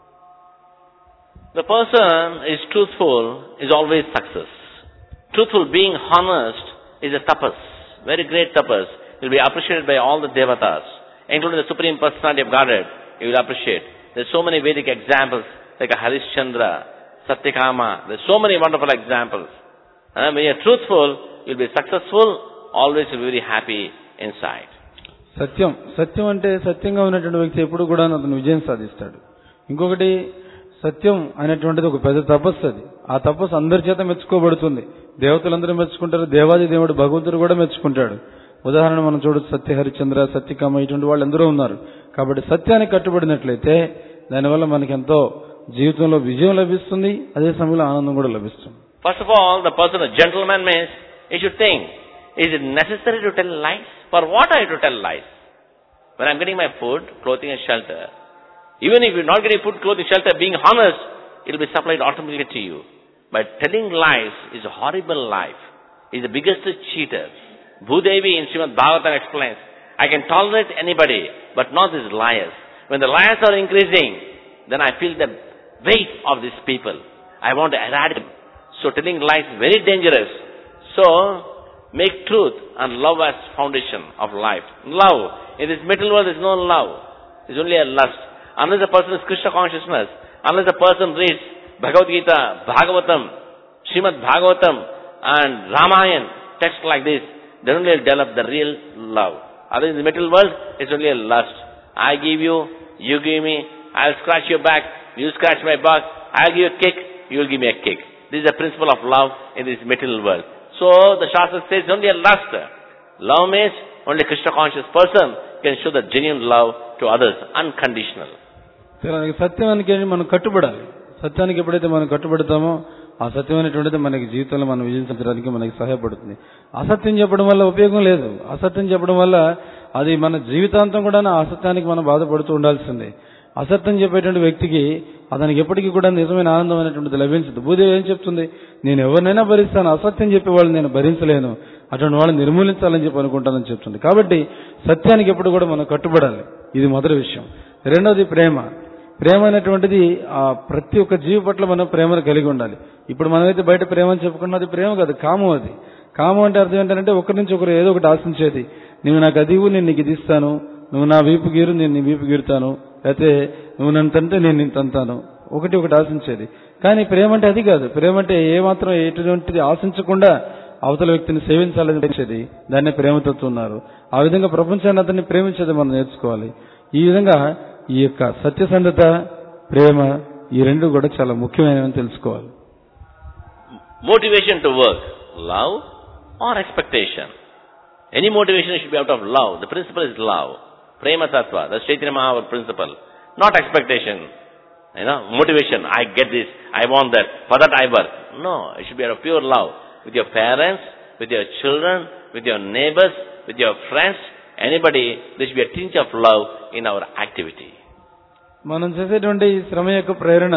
The person is truthful is always success. Truthful, being honest is a tapas, very great tapas. you will be appreciated by all the devatas, including the Supreme Personality of Godhead. You will appreciate. There are so many Vedic examples, like a Harishchandra, Satyakama. There are so many wonderful examples. Uh, when you are truthful, you will be successful. Always you will be very happy inside.
సత్యం సత్యం అంటే సత్యంగా ఉన్నటువంటి వ్యక్తి ఎప్పుడు కూడా అతను విజయం సాధిస్తాడు. ఇంకొకటి సత్యం అనేటువంటిది ఒక పెద్ద తపస్సు. అది ఆ తపస్సు అందరి చేత మెచ్చుకోబడుతుంది. దేవతలందరూ మెచ్చుకుంటారు, దేవాది దేవుడు భగవంతుడు కూడా మెచ్చుకుంటాడు. ఉదాహరణ మనం చూడొచ్చు, సత్య హరిచంద్ర, సత్యకామ, ఇటువంటి వాళ్ళు ఎందరో ఉన్నారు. కాబట్టి సత్యానికి కట్టుబడినట్లయితే దానివల్ల మనకి ఎంతో జీవితంలో విజయం లభిస్తుంది, అదే సమయంలో ఆనందం కూడా లభిస్తుంది.
First of all, the person a gentleman means he should think, is it necessary to tell lies? For what are you to tell lies? When I'm getting my food, clothing and shelter, even if you're not getting food, clothing, shelter, being honest, it will be supplied automatically to you. But telling lies is a horrible life. Is the biggest cheater. Bhudevi in Srimad Bhagavatam explains, I can tolerate anybody, but not these liars. When the liars are increasing, then I feel the weight of these people. I want to eradicate them. So telling lies is very dangerous. So, make truth and love as foundation of life. Love. In this material world, there is no love. It is only a lust. Unless a person is Krishna consciousness, unless a person reads Bhagavad Gita, Bhagavatam, Srimad Bhagavatam, and Ramayana, text like this, then only will develop the real love. Otherwise, in the material world, it's only a lust. I give you, you give me, I'll scratch your back, you scratch my back, I'll give you a kick, you will give me a kick. This is the principle of love in this material world. So, the Shastra says it's only a lust. Love means only Krishna conscious person can show the genuine love to others, unconditional.
సత్యానికి మనం కట్టుబడాలి. సత్యానికి ఎప్పుడైతే మనం కట్టుబడతామో ఆ సత్యం అనేటువంటిది మనకి జీవితంలో మనం విజయించడానికి మనకి సహాయపడుతుంది. అసత్యం చెప్పడం వల్ల ఉపయోగం లేదు. అసత్యం చెప్పడం వల్ల అది మన జీవితాంతం కూడా ఆ అసత్యానికి మనం బాధపడుతూ ఉండాల్సిందే. అసత్యం చెప్పేటువంటి వ్యక్తికి అతనికి ఎప్పటికీ కూడా నిజమైన ఆనందం అనేటువంటిది లభించదు. భూదేవి ఏం చెప్తుంది, నేను ఎవరినైనా భరిస్తాను, అసత్యం చెప్పే వాళ్ళని నేను భరించలేను, అటువంటి వాళ్ళని నిర్మూలించాలని చెప్పి అనుకుంటానని చెప్తుంది. కాబట్టి సత్యానికి ఎప్పుడు కూడా మనం కట్టుబడాలి. ఇది మొదటి విషయం. రెండవది ప్రేమ. ప్రేమ అనేటువంటిది ఆ ప్రతి ఒక్క జీవి పట్ల మనం ప్రేమను కలిగి ఉండాలి. ఇప్పుడు మనమైతే బయట ప్రేమ అని చెప్పుకున్నది ప్రేమ కాదు, కామం. అది కామం అంటే అర్థం ఏంటంటే ఒకరి నుంచి ఒకరు ఏదో ఒకటి ఆశించేది. నువ్వు నాకు అది ఇవ్వు, నేను నీకు ఇది ఇస్తాను, నువ్వు నా వీపు గీరు, నేను నీ వీపు గీరుతాను, అయితే నువ్వు నన్ను తంటే నేను నిన్ను తంతాను, ఒకటి ఒకటి ఆశించేది. కానీ ప్రేమ అంటే అది కాదు. ప్రేమ అంటే ఏమాత్రం ఎటువంటిది ఆశించకుండా అవతల వ్యక్తిని సేవించాలని తెచ్చేది, దాన్నే ప్రేమతత్వం ఉన్నారు. ఆ విధంగా ప్రపంచాన్ని అతన్ని ప్రేమించేది మనం నేర్చుకోవాలి. ఈ విధంగా ఈ యొక్క సత్యసంధత, ప్రేమ, ఈ రెండు కూడా చాలా ముఖ్యమైనవని తెలుసుకోవాలి.
Motivation to work, love or expectation? Any motivation should be out of love. The principle is love. Prema Tattva, that's Chaitanya Mahaprabhu principle. Not expectation. You know, motivation, I get this, I want that, for that I work. No, it should be out of pure love. With your parents, with your children, with your neighbors, with your friends, anybody, there should be a tinge of love in our activity.
మనం చేసేటువంటి ఈ శ్రమ యొక్క ప్రేరణ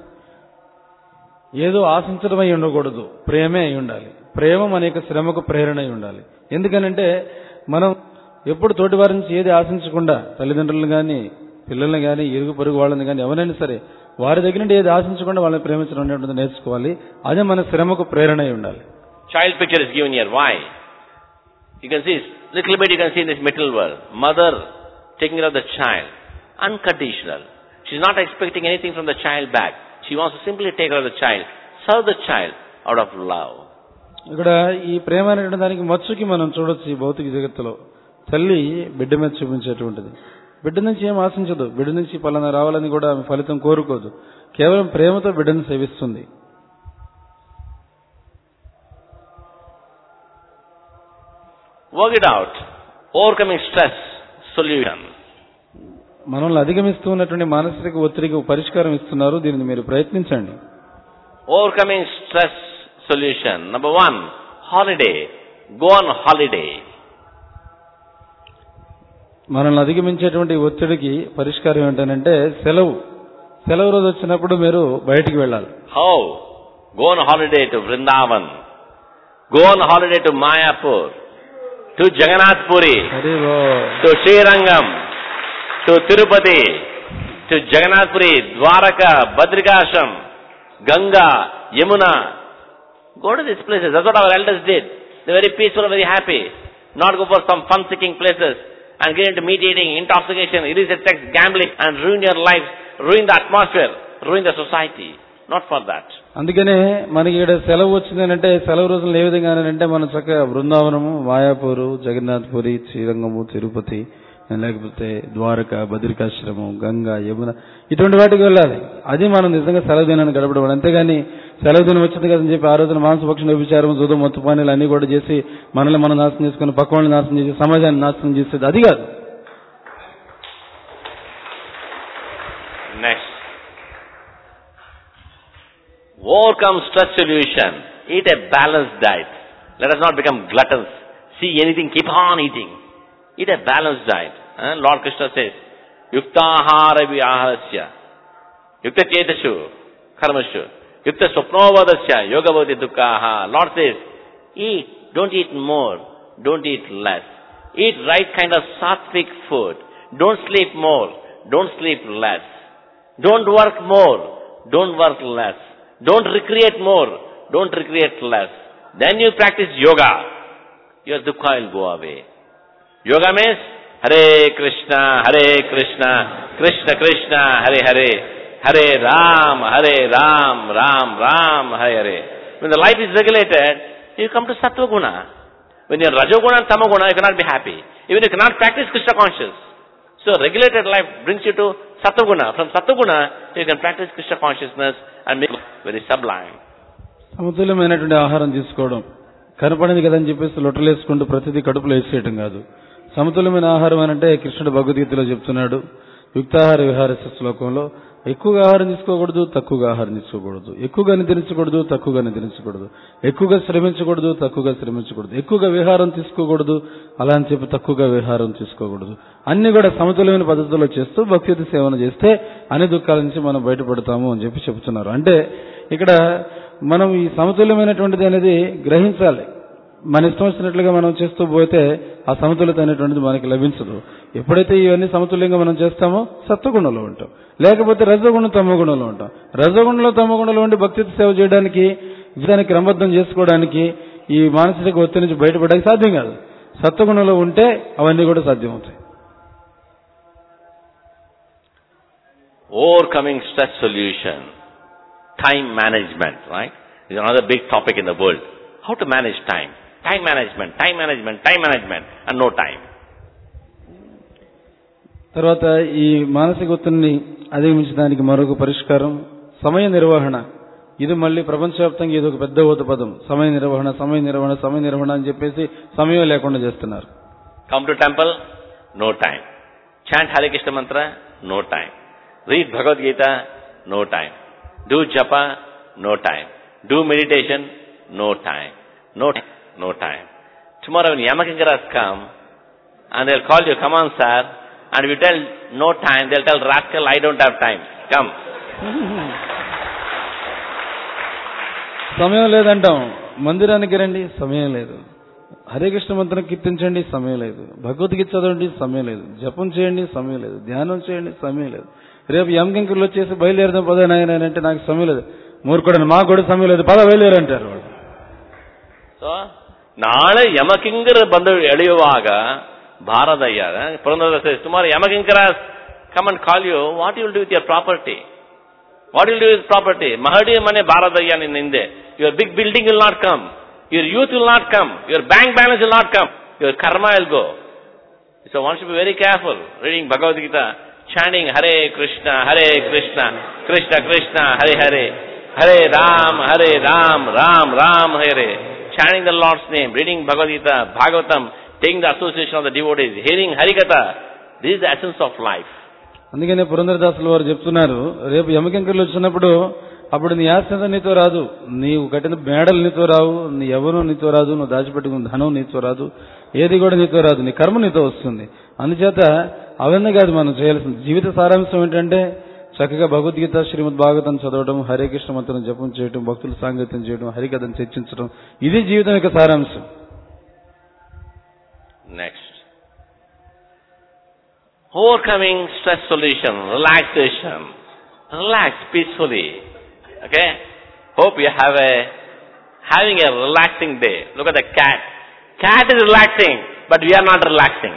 ఏదో ఆశించడం అయి ఉండకూడదు, ప్రేమే అయి ఉండాలి. ప్రేమ మన యొక్క శ్రమకు ప్రేరణ అయి ఉండాలి. ఎందుకనంటే మనం ఎప్పుడు తోటి వారి నుంచి ఏది ఆశించకుండా, తల్లిదండ్రులను కానీ, పిల్లల్ని కానీ, ఇరుగు పొరుగు వాళ్ళని కానీ, ఎవరైనా సరే వారి దగ్గర నుండి ఏది ఆశించకుండా వాళ్ళని ప్రేమించడం అనేటువంటిది నేర్చుకోవాలి. అదే మన శ్రమకు ప్రేరణ అయి ఉండాలి.
Child picture is given here. Why? You can see, little bit you can see in this material world. Mother taking care of the child. Unconditional. She is not expecting anything from the child back. She wants to simply take care of the child. Serve the child out of love.
ఇక్కడ ఈ ప్రేమ అనేటువంటి దానికి మచ్చుకి మనం చూడొచ్చు ఈ భౌతిక జగత్తులో. తల్లి బిడ్డ మీద చూపించేటువంటిది. బిడ్డ నుంచి ఏం ఆశించదు, బిడ్డ నుంచి పలానా రావాలని కూడా ఆమె ఫలితం కోరుకోదు. కేవలం ప్రేమతో బిడ్డను సేవిస్తుంది.
Work it out. Overcoming stress solution.
మనల్ని అధిగమిస్తూ ఉన్నటువంటి మానసిక ఒత్తిడికి పరిష్కారం ఇస్తున్నారు. దీనిని మీరు ప్రయత్నించండి.
Overcoming stress solution. Number one, holiday. Go on holiday.
మనల్ని అధిగమించేటువంటి ఒత్తిడికి పరిష్కారం ఏంటంటే సెలవు. సెలవు రోజు వచ్చినప్పుడు మీరు బయటికి వెళ్ళాలి.
How? Go on holiday to Vrindavan. Go on holiday to Mayapur. To Jagannath Puri. To Srirangam. To Tirupati. To Jagannath Puri, Dwaraka, Badrikasham, Ganga, Yamuna. Go to these places. That's what our elders did. They're very peaceful and very happy. not go for some fun-seeking places and get into meat eating, intoxication, illicit sex, gambling, and ruin your life, ruin the atmosphere, ruin the society. Not for that.
అందుకనే మనకి ఇక్కడ సెలవు వచ్చిందనంటే సెలవు రోజులు ఏ విధంగా అంటే మనం చక్కగా బృందావనము, మాయాపూరు, జగన్నాథపురి, శ్రీరంగము, తిరుపతి, లేకపోతే ద్వారక, బద్రికాశ్రమం, గంగా, యమున ఇటువంటి వాటికి వెళ్ళాలి. అది మనం నిజంగా సెలవు దినాన్ని గడపడం. అంతేగాని సెలవు దినం వచ్చింది కదని చెప్పి ఆ రోజున మాంసభక్షణ, వ్యభిచారం, జూదం, మత్తు పానీలు అన్ని కూడా చేసి మనల్ని మనం నాశనం చేసుకుని పక్క వాళ్ళని నాశనం చేసి సమాజాన్ని నాశనం చేసేది అది కాదు.
Next, overcome stress solution. Eat a balanced diet. Let us not become gluttons. See anything, keep on eating. Eat a balanced diet. Uh, Lord Krishna says, Yuktahara viahasya, Yukta chetashu, karmashu, Yukta swapnovadasya, yogavati dukkaha. Lord says, eat, don't eat more, don't eat less. Eat right kind of sattvic food. Don't sleep more, don't sleep less. Don't work more, don't work less. Don't recreate more, don't recreate less. Then you practice yoga, your dukkha will go away. Yoga means Hare Krishna, Hare Krishna, Krishna Krishna, Hare Hare, Hare Ram, Hare Ram, Ram Ram, Hare Hare. When the life is regulated, you come to Sattva Guna. When you are Rajoguna and Tamaguna, you cannot be happy. Even you cannot practice Krishna conscious. So regulated life brings you to Sattva Guna. From Sattva Guna, you can practice Krishna consciousness and make it very sublime.
సమతుల్యమైనటువంటి ఆహారం తీసుకోవడం, కనపడింది కదని చెప్పేసి లొట్టలేసుకుంటూ ప్రతిదీ కడుపులో వేసేయటం కాదు. సమతుల్యమైన ఆహారం అని అంటే కృష్ణుడు భగవద్గీతలో చెప్తున్నాడు, యుక్తాహార విహారస్య శ్లోకంలో ఎక్కువగా ఆహారం తీసుకోకూడదు, తక్కువగా ఆహారం తీసుకోకూడదు, ఎక్కువగా నిద్రించకూడదు, తక్కువగా నిద్రించకూడదు, ఎక్కువగా శ్రమించకూడదు, తక్కువగా శ్రమించకూడదు, ఎక్కువగా విహారం తీసుకోకూడదు, అలా అని చెప్పి తక్కువగా విహారం తీసుకోకూడదు. అన్ని కూడా సమతుల్యమైన పద్ధతిలో చేస్తూ భక్తి సేవన చేస్తే అన్ని దుఃఖాల నుంచి మనం బయటపడతాము అని చెప్పి చెప్తున్నారు. అంటే ఇక్కడ మనం ఈ సమతుల్యమైనటువంటిది అనేది గ్రహించాలి. మన ఇష్టం వచ్చినట్లుగా మనం చేస్తూ పోతే ఆ సమతుల్యత అనేటువంటిది మనకి లభించదు. ఎప్పుడైతే ఇవన్నీ సమతుల్యంగా మనం చేస్తామో సత్వగుణంలో ఉంటాం, లేకపోతే రజోగుణం, తమోగుణంలో ఉంటాం. రజోగుణంలో, తమోగుణంలో ఉండి భక్తి సేవ చేయడానికి, జీవితానికి క్రమబద్ధం చేసుకోవడానికి, ఈ మానసిక ఒత్తిడి నుంచి బయటపడడానికి సాధ్యం కాదు. సత్వగుణంలో ఉంటే అవన్నీ కూడా సాధ్యమవుతాయి.
Overcoming stress solution, time management, right? This is another big topic in the world. How to manage time? Time management, time management, time management, and no time.
తర్వాత ఈ మానసిక ఒత్తిడిని అధిగమించడానికి మరొక పరిష్కారం సమయ నిర్వహణ. ఇది మళ్ళీ ప్రపంచవ్యాప్తంగా ఇది ఒక పెద్ద ఊత పదం. సమయ నిర్వహణ, సమయ నిర్వహణ, సమయ నిర్వహణ అని చెప్పేసి సమయం లేకుండా చేస్తున్నారు.
Come to temple, no time. Chant Hare Krishna mantra, no time. Read Bhagavad Gita, no time. Do japa, no time. Do meditation, no time. No time, no time. Tomorrow when Yamakinkaras come and they'll call you, come on sir, and if you tell no time, they'll tell rascal, I don't have time. Come.
సమయం లేదంటాం. మందిరానికి రండి, సమయం లేదు. హరే కృష్ణ మంత్రం కీర్తించండి, సమయం లేదు. భగవద్గీత చదవండి, సమయం లేదు. జపం చేయండి, సమయం లేదు. ధ్యానం చేయండి, సమయం లేదు. రేపు యమకింకర్లు వచ్చేసి బయలుదేరదాం పద నాయన అంటే నాకు సమయం లేదు. మూర్ఖుడని మాకు కూడా సమయం లేదు, పద బయలుదేరంటారు వాళ్ళు.
ಸೊ ನಾಳೆ ಯಮಕಿಂಕರ ಬಂದು ಎಳೆಯುವಾಗ ಭಾರದಯ್ಯ ಪುರಂದರ ಸುಮಾರು ಯಮಕಿಂಕರ come and call you, what you will do with your property? What will do with property? ಮಹಡಿ ಮನೆ ಭಾರದಯ್ಯ ನಿನ್ನ ಹಿಂದೆ. Your big building will not come, your youth will not come, your bank balance will not come, your ಕರ್ಮ will go. So one should be very careful reading Bhagavad Gita, chanting Hare Krishna, Hare Krishna, Krishna Krishna, Hare Hare, Hare Ram, Hare Ram, Ram Ram, Hare. Chanting the Lord's name, reading Bhagavad Gita, Bhagavatam, taking the association of the devotees, hearing Harikatha. This is the essence of life.
అందుకనే పురంధరదాసుల వారు చెప్తున్నారు, రేపు యమకింకర్లు వచ్చినప్పుడు అప్పుడు నీ ఆస్తి నీతో రాదు, నీవు కట్టిన మేడలు నీతో రావు, నీ ఎవరు నీతో రాదు, నువ్వు దాచిపెట్టుకున్న ధనం నీతో రాదు, ఏది కూడా నీతో రాదు, నీ కర్మ నీతో వస్తుంది. అందుచేత అవన్నీ కాదు మనం చేయాల్సింది. జీవిత సారాంశం ఏంటంటే చక్కగా భగవద్గీత, శ్రీమద్ భాగవతం చదవడం, హరే కృష్ణ మంత్రం జపం చేయడం, భక్తులు సాంగత్యం చేయడం, హరికథను చర్చించడం, ఇది జీవితం యొక్క సారాంశం.
Next, overcoming stress solution, relaxation. Relax peacefully. Okay? Hope you have a having a relaxing day. Look at the cat. Cat is relaxing. but we are not relaxing.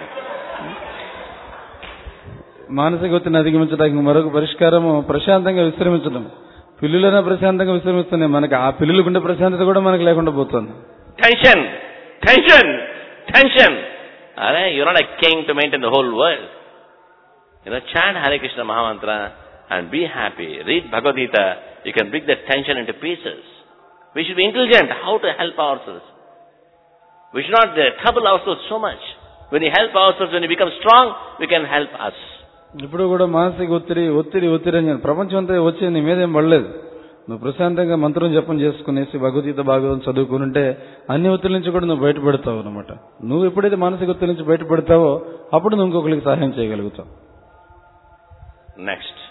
మానసిక ఒత్తిడిని అధిగమించడానికి మరొక పరిష్కారం ప్రశాంతంగా విశ్రమించడం. పిల్లులైనా ప్రశాంతంగా విశ్రమిస్తున్నాయి, మనకి ఆ పిల్లులకుండే ప్రశాంతత కూడా మనకు లేకుండా పోతుంది.
Tension, tension, tension. Are you're not a king to maintain the whole world. You know, chant Hare Krishna Mahamantra and be happy. Read Bhagavad Gita. You can break that tension into pieces. We should be intelligent how to help ourselves. We should not uh, trouble ourselves so much. When we help ourselves, when we become strong, we can help us.
ఇప్పుడు కూడా మానసిక ఒత్తిడి ఒత్తిడి ఒత్తిడి అని ప్రపంచం అంతా వచ్చి నీ మీదేం పడలేదు. నువ్వు ప్రశాంతంగా మంత్రం జపం చేసుకునేసి భగవద్గీత భాగవతం చదువుకుంటే అన్ని ఒత్తిడి నుంచి కూడా నువ్వు బయటపడతావు అనమాట. నువ్వు ఎప్పుడైతే మానసిక ఒత్తిడి నుంచి బయటపడతావో అప్పుడు నువ్వు ఇంకొకరికి సహాయం చేయగలుగుతావు.
Next,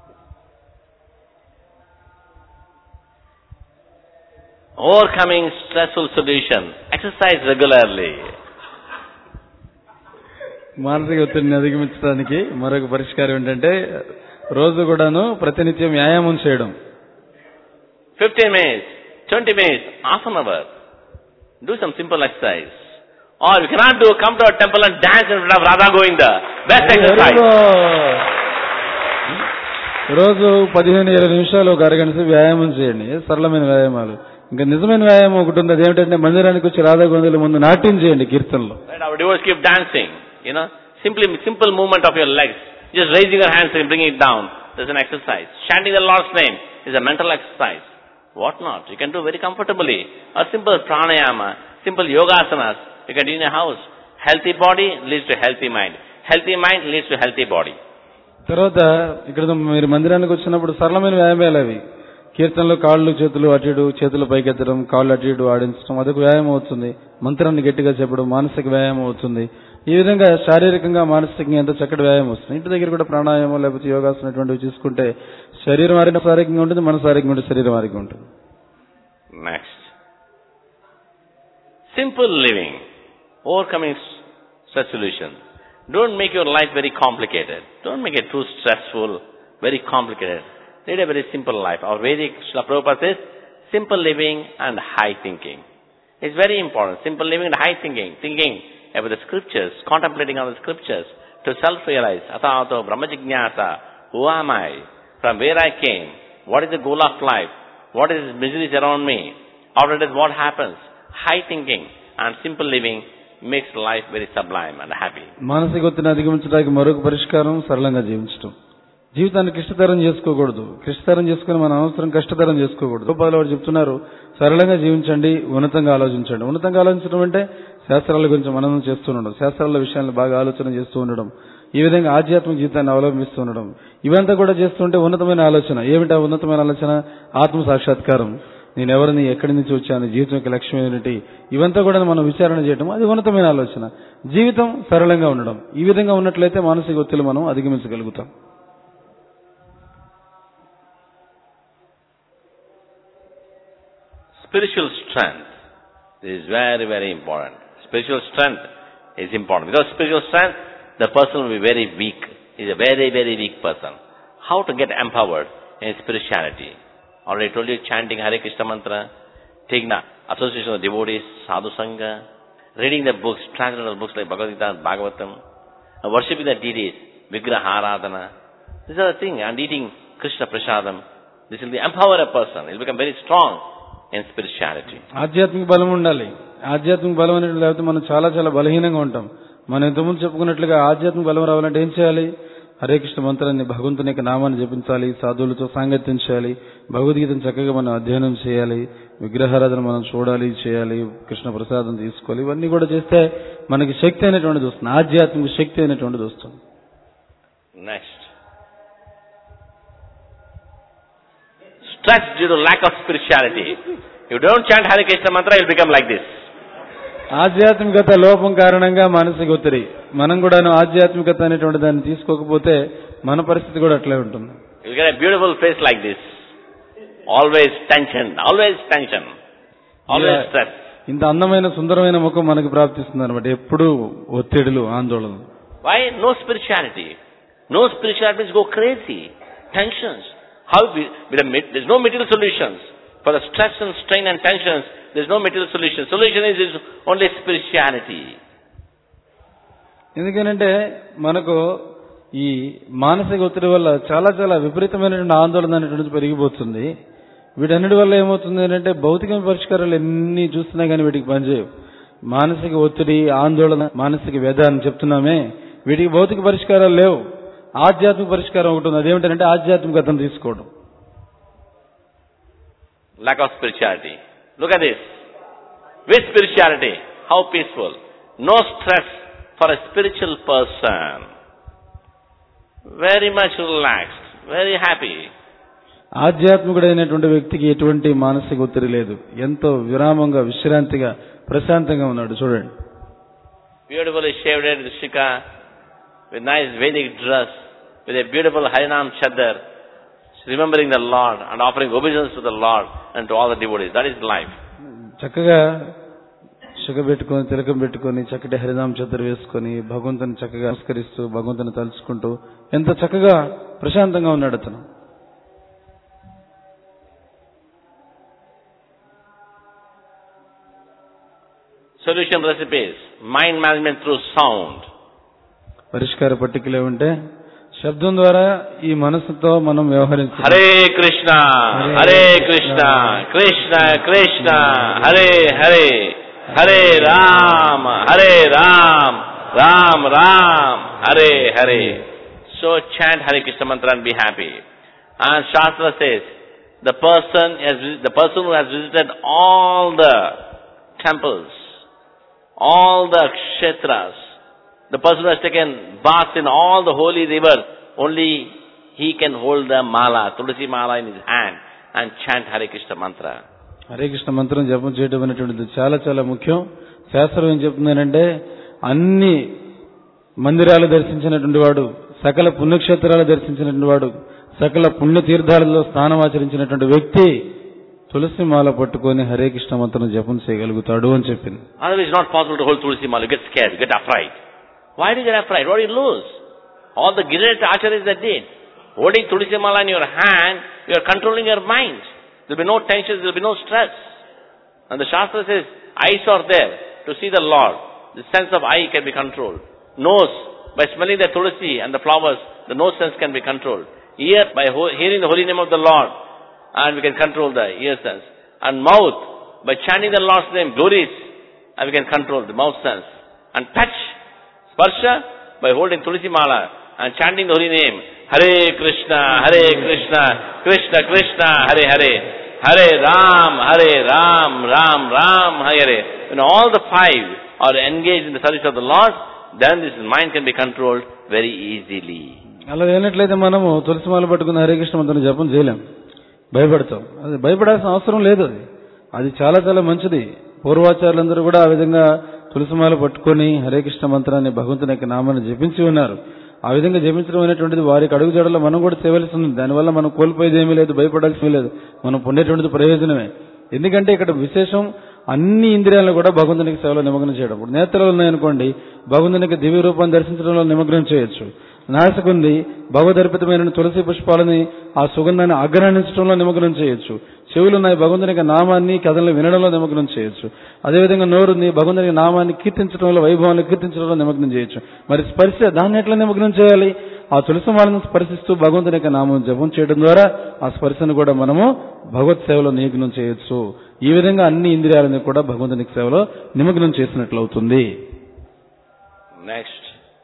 overcoming stressful solution. Exercise regularly.
మానసిక ఒత్తిడిని అధిగమించడానికి మరొక పరిష్కారం ఏంటంటే రోజు కూడాను ప్రతినిత్యం వ్యాయామం చేయడం.
fifteen minutes, twenty minutes, half an hour. Do some simple exercise. Or you cannot do, come to a temple and dance in front of Radha Govinda. Best exercise.
రోజు పదిహేను ఇరవై నిమిషాలు ఒక అరగంట సేపు వ్యాయామం చేయండి. సరళమైన వ్యాయామాలు. ఇంకా నిజమైన వ్యాయామం ఒకటి ఉంది, అదేమిటంటే మందిరానికి వచ్చి రాధా గోవిందుల ముందు నాట్యం చేయండి కీర్తనలో.
Right, our devotees keep dancing. You know, simply simple movement of your legs, just raising your hands and bringing it down. There's an exercise. Chanting the Lord's name is a mental exercise. What not? You can do very comfortably. A simple pranayama, simple yogasanas, you can do in a house. Healthy body leads to healthy mind. Healthy mind leads to healthy body.
తర్వాత ఇక్కడ మీరు మందిరానికి వచ్చినప్పుడు సరళమైన వ్యాయామాలు అవి. కీర్తనలో కాళ్ళు చేతులు అటు ఇటు, చేతులు పైకెత్తడం, కాళ్ళు అటు ఇటు ఆడించడం, అదొక వ్యాయామం అవుతుంది. మంత్రాన్ని గట్టిగా చెప్పడం మానసిక వ్యాయామం అవుతుంది. ఈ విధంగా శారీరకంగా మానసికంగా ఎంత చక్కటి వ్యాయామం వస్తుంది. ఇంటి దగ్గర కూడా ప్రాణాయామం లేకపోతే యోగాసనం అటువంటివి చూసుకుంటే శరీరం ఆరోగ్యంగా ఉంటుంది, మనసు ఆరోగ్యంగా ఉంటుంది, శరీరం ఆరోగ్యంగా ఉంటుంది.
Next, simple living, overcoming stress solution. Don't make your life very complicated. Don't make it too stressful, very complicated. Lead a very simple life. Our Vedic Srila Prabhupada says, simple living and high thinking. It's very important. Simple living and high thinking. Thinking about the scriptures, contemplating on the scriptures, to self-realize, Atato Brahmajijñāsa, who am I? From where I came? What is the goal of life? What is the miseries around me? After that, what happens? High thinking and simple living makes life very sublime and happy.
మానసిక ఒత్తిడిని అధిగమించడానికి మరొక పరిష్కారం సరళంగా జీవించడం. జీవితాన్ని క్లిష్టతరం చేసుకోకూడదు. క్లిష్టతరం చేసుకుని మన అవసరం కష్టతరం చేసుకోకూడదు. గోపాల్ వారు చెప్తున్నారు, సరళంగా జీవించండి, ఉన్నతంగా ఆలోచించండి. ఉన్నతంగా ఆలోచించడం అంటే శాస్త్రాల గురించి మననం చేస్తూ ఉండడం, శాస్త్రాల విషయాలను బాగా ఆలోచన చేస్తూ ఉండడం, ఈ విధంగా ఆధ్యాత్మిక జీవితాన్ని అవలంబిస్తూ ఉండడం, ఇవంతా కూడా చేస్తుంటే ఉన్నతమైన ఆలోచన. ఏమిటా ఉన్నతమైన ఆలోచన? ఆత్మ సాక్షాత్కారం. నేను ఎవరిని, ఎక్కడి నుంచి వచ్చాను, జీవితం యొక్క లక్ష్యం ఏమిటి, ఇవంతా కూడా మనం విచారణ చేయడం, అది ఉన్నతమైన ఆలోచన. జీవితం సరళంగా ఉండడం. ఈ విధంగా ఉన్నట్లయితే మానసిక ఒత్తిడి మనం అధిగమించగలుగుతాం.
Spiritual strength is very, very important. Spiritual strength is important. Because spiritual strength, the person will be very weak. He is a very, very weak person. How to get empowered in spirituality? Already told you, chanting Hare Krishna mantra, taking the association of devotees, sadhu sangha, reading the books, translated books like Bhagavad Gita, Bhagavatam, worshipping the deities, Vigraha Aradhana. These are the things. And eating Krishna Prasadam. This will be empower a person. He will become very strong in spirituality.
ఆధ్యాత్మిక బలం ఉండాలి. ఆధ్యాత్మిక బలం అనేది లేకపోతే మనం చాలా చాలా బలహీనంగా ఉంటాం. మనం ఇంతకుముందు చెప్పుకున్నట్లుగా ఆధ్యాత్మిక బలం రావాలంటే ఏం చేయాలి? హరే కృష్ణ మంత్రాన్ని, భగవంతుని యొక్క నామాన్ని జపించాలి, సాధువులతో సాంగత్యం చేయాలి, భగవద్గీతను చక్కగా మనం అధ్యయనం చేయాలి, విగ్రహారాధన మనం చూడాలి, చేయాలి, కృష్ణ ప్రసాదం తీసుకోవాలి. ఇవన్నీ కూడా చేస్తే మనకి శక్తి అనేటువంటిది వస్తుంది, ఆధ్యాత్మిక శక్తి అనేటువంటిది వస్తుంది.
Next, stress due to lack of spirituality. If you don't chant Hare Krishna mantra, you will become like this.
ఆధ్యాత్మికత లోపం కారణంగా మానసిక ఒత్తిడి. మనం కూడా ఆధ్యాత్మికత అనేటువంటి దాన్ని తీసుకోకపోతే మన పరిస్థితి కూడా అట్లే ఉంటుంది.
You get a beautiful face like this. Always tension, always tension, always stress.
ఇంత అందమైన సుందరమైన ముఖం మనకు ప్రాప్తిస్తుంది అన్నమాట. ఎప్పుడు ఒత్తిడులు, ఆందోళన.
Why? No spirituality. No spirituality means go crazy. Tensions. How we, with a, there's no material solutions. For the stress and strain and tensions, there's no material solution. Solution is, is only spirituality.
ఎందుకనంటే మనకు ఈ మానసిక ఒత్తిడి వల్ల చాలా చాలా విపరీతమైనటువంటి ఆందోళన అనేటువంటిది పెరిగిపోతుంది. వీటన్నిటి వల్ల ఏమవుతుంది అంటే భౌతిక పరిష్కారాలు ఎన్ని చూస్తున్నా కానీ వీటికి పనిచేయవు. మానసిక ఒత్తిడి, ఆందోళన, మానసిక వ్యధ అని చెప్తున్నామే, వీటికి భౌతిక పరిష్కారాలు లేవు. ఆధ్యాత్మిక పరిష్కారం ఒకటి ఉంది. అదేమిటంటే ఆధ్యాత్మికతను తీసుకోవడం.
Lack of spirituality. Look at this. With spirituality, how peaceful. No stress for a spiritual person. Very much relaxed, very happy.
ఆధ్యాత్మికుడైనటువంటి వ్యక్తికి ఎటువంటి మానసిక ఒత్తిడి లేదు. ఎంతో విరామంగా, విశ్రాంతిగా, ప్రశాంతంగా ఉన్నాడు. చూడండి.
Beautifully shaved Rishika, with nice Vedic dress, with a beautiful Harinam Chadar, remembering the Lord and offering obeisance to the Lord and to all the devotees. That is life.
చక్కగా శుగ పెట్టుకొని, తిలకం పెట్టుకొని, చక్కటి హరినామ చదర్ వేసుకొని, భగవంతుని చక్కగా నమస్కరిస్తూ, భగవంతుని తలుచుకుంటూ ఎంత చక్కగా ప్రశాంతంగా ఉన్నాడు అతను.
Solution recipes. Mind management through sound.
పరిష్కార పట్టికలు ఏమంటే శబ్దం ద్వారా ఈ మనసుతో మనం వ్యవహరించాలి.
Hare Krishna Hare Krishna Krishna Krishna Hare Hare Hare Rama Hare Rama Rama Rama Hare Hare. So chant Hare Krishna mantra and be happy. And Shastra says the person has the person who has visited all the temples, all the kshetras, the person who has taken baths in all the holy rivers, only he can hold the mala, Tulsi mala in his hand and chant Hare Krishna mantra.
Hare Krishna మంత్రం జపం చేయడం అనేటువంటిది చాలా చాలా ముఖ్యం. శాస్త్రం ఏం చెప్తుందంటే అన్ని మందిరాలు దర్శించినటువంటి వాడు, సకల పుణ్యక్షేత్రాలు దర్శించినటువంటి వాడు, సకల పుణ్యతీర్థాలలో స్నానం ఆచరించినటువంటి వ్యక్తి తులసి మాల పట్టుకొని హరే కృష్ణ మంత్రం జపం చేయగలుగుతాడు అని చెప్పింది.
Otherwise it's not possible to hold Tulsi mala. You get scared, you get afraid. Why do you get afraid? What do you lose? All the great acharyas that did. Holding Tulsi mala in your hand, you are controlling your mind. There will be no tensions, there will be no stress. And the Shastra says, eyes are there to see the Lord. The sense of eye can be controlled. Nose, by smelling the Tulsi and the flowers, the nose sense can be controlled. Ear, by ho- hearing the holy name of the Lord, and we can control the ear sense. And mouth, by chanting the Lord's name, glories, and we can control the mouth sense. And touch, sparsha, by holding Tulsi mala and chanting the holy name, Hare Krishna, Hare Krishna, Krishna Krishna, Hare Hare, Hare Ram, Hare Ram, Ram Ram, Hare. When all the five are engaged in the service of the Lord, then this mind can be controlled very easily.
అలా లేనట్లయితే మనము తులసిమాల పట్టుకుని హరే కృష్ణ మంత్రం జపం చేయలేం, భయపడతాం. అది భయపడాల్సిన అవసరం లేదు. అది అది చాలా చాలా మంచిది. పూర్వాచార్యులందరూ కూడా ఆ విధంగా తులసిమాల పట్టుకొని హరే కృష్ణ మంత్రాన్ని, భగవంతుని యొక్క నామాన్ని జపించి ఉన్నారు. ఆ విధంగా జపించడం అనేటువంటిది వారికి అడుగుజాడలో మనం కూడా చేయవలసి ఉంది. దానివల్ల మనం కోల్పోయేది ఏమీ లేదు, భయపడాల్సి లేదు. మనం పొందేటువంటిది ప్రయోజనమే. ఎందుకంటే ఇక్కడ విశేషం అన్ని ఇంద్రియాలను కూడా భగవంతునికి సేవలో నిమగ్నం చేయడం. ఇప్పుడు నేత్రాలు ఉన్నాయనుకోండి, భగవంతునికి దివ్య రూపాన్ని దర్శించడంలో నిమగ్నం చేయొచ్చు. నాసికుంది, భగవదర్పితమైన తులసి పుష్పాలని ఆ సుగంధాన్ని ఆగ్రహించడంలో నిమగ్నం చేయొచ్చు. చెవులున్నాయి, భగవంతునికి నామాన్ని కథలను వినడంలో నిమగ్నం చేయొచ్చు. అదేవిధంగా నోరుంది, భగవంతునికి నామాన్ని కీర్తించడంలో, వైభవాన్ని కీర్తించడంలో నిమగ్నం చేయొచ్చు. మరి స్పర్శ, దాన్ని ఎట్లా నిమగ్నం చేయాలి? ఆ తులసిమాలను స్పర్శిస్తూ భగవంతుని యొక్క నామం జపం చేయడం ద్వారా ఆ స్పర్శను కూడా మనము భగవత్ సేవలో నిమగ్నం చేయొచ్చు. ఈ విధంగా అన్ని ఇంద్రియాలను కూడా భగవంతునికి సేవలో నిమగ్నం చేసినట్లు అవుతుంది.
Next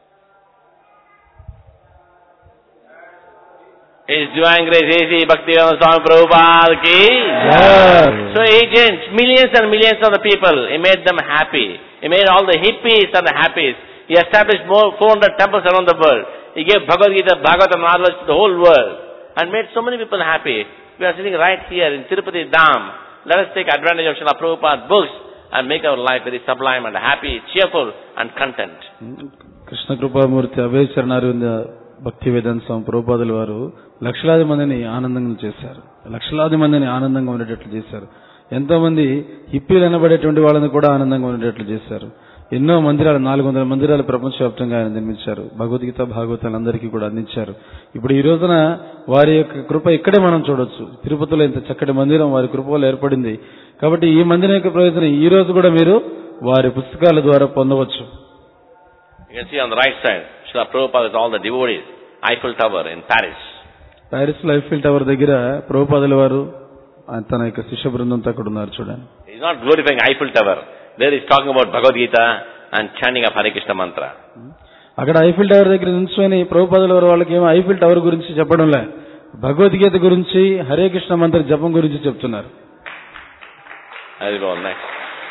is divine grace A C Bhaktivedanta Swami Prabhupada ki. So agents, millions and millions of the people, he made them happy. He made all the hippies and the happies. He established more four hundred temples around the world. He gave Bhagavad Gita, Bhagavatam knowledge to the whole world and made so many people happy. We are sitting right here in Tirupati Dham. Let us take advantage of Srila Prabhupada's books and make our life very sublime and happy, cheerful and content.
Krishna Kripamurti Abhaya Charanaravinda Bhakti Vedanta స్వామి ప్రభుపాదుల వారు లక్షలాది మందిని ఆనందంగా చేశారు. లక్షలాది మందిని ఆనందంగా ఉండేటట్లు చేశారు. ఎంతో మంది హిప్పీలు అనబడేటువంటి వాళ్ళని కూడా ఆనందంగా ఉండేటట్లు చేశారు. ఎన్నో మందిరాలు, నాలుగు వందల మందిరాలు ప్రపంచవ్యాప్తంగా ఆయన నిర్మించారు. భగవద్గీత, భాగవతాలు అందరికీ కూడా అందించారు. ఇప్పుడు ఈ రోజున వారి యొక్క కృప ఇక్కడే మనం చూడొచ్చు. తిరుపతిలో ఇంత చక్కటి మందిరం వారి కృప వల్ల ఏర్పడింది. కాబట్టి ఈ మందిరం యొక్క ప్రయోజనం ఈ రోజు కూడా మీరు వారి పుస్తకాల ద్వారా పొందవచ్చు.
You can see on the right side, Srila Prabhupada with all the devotees, Eiffel Tower in Paris.
Paris లో ఐఫిల్ టవర్ దగ్గర ప్రభుపాదుల వారు తన యొక్క శిష్య బృందంతో అక్కడ ఉన్నారు చూడండి.
He's not glorifying Eiffel Tower. There he's talking about Bhagavad Gita and chanting of Hare Krishna mantra.
అక్కడ ఐఫిల్ టవర్ దగ్గర నిల్చొని ప్రభుపాదుల వారు వాళ్ళకి ఏమో ఐఫిల్ టవర్ గురించి చెప్పడం లే, భగవద్గీత గురించి హరే కృష్ణ మంత్ర జపం గురించి చెప్తున్నారు.
I'll go next.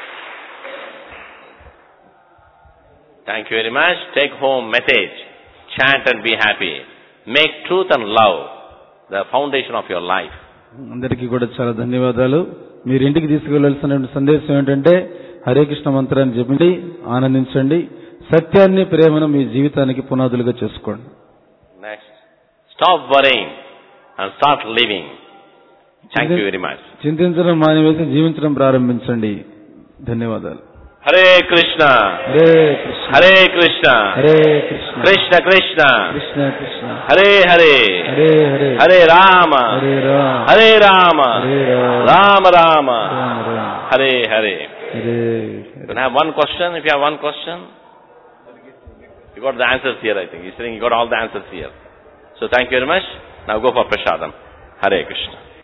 Thank you very much. Take home message. Chant and be happy. Make truth and love the foundation of your life.
అందరికీ కూడా చాలా ధన్యవాదాలు. మీరు ఇంటికి తీసుకెళ్లాల్సిన సందేశం ఏంటంటే హరే కృష్ణ మంత్రాన్ని జపించి ఆనందించండి, సత్యాన్ని ప్రేమను మీ జీవితానికి పునాదులుగా చేసుకోండి.
Next. Stop worrying and start living. Thank you very much.
చింతించడం మానివేసి జీవించడం ప్రారంభించండి. ధన్యవాదాలు.
Hare Krishna.
Hare Krishna.
Hare Krishna.
Hare Krishna.
Krishna Krishna.
Krishna Krishna.
Hare Hare.
Hare Hare.
Hare Rama.
Hare Rama.
Hare Rama.
Hare Rama.
Rama Rama.
Rama Rama.
Hare Hare.
Hare.
You can have one question. If you have one question, you got the answers here. I think he's saying you got all the answers here. So thank you very much. Now go for prasadam. Hare Krishna.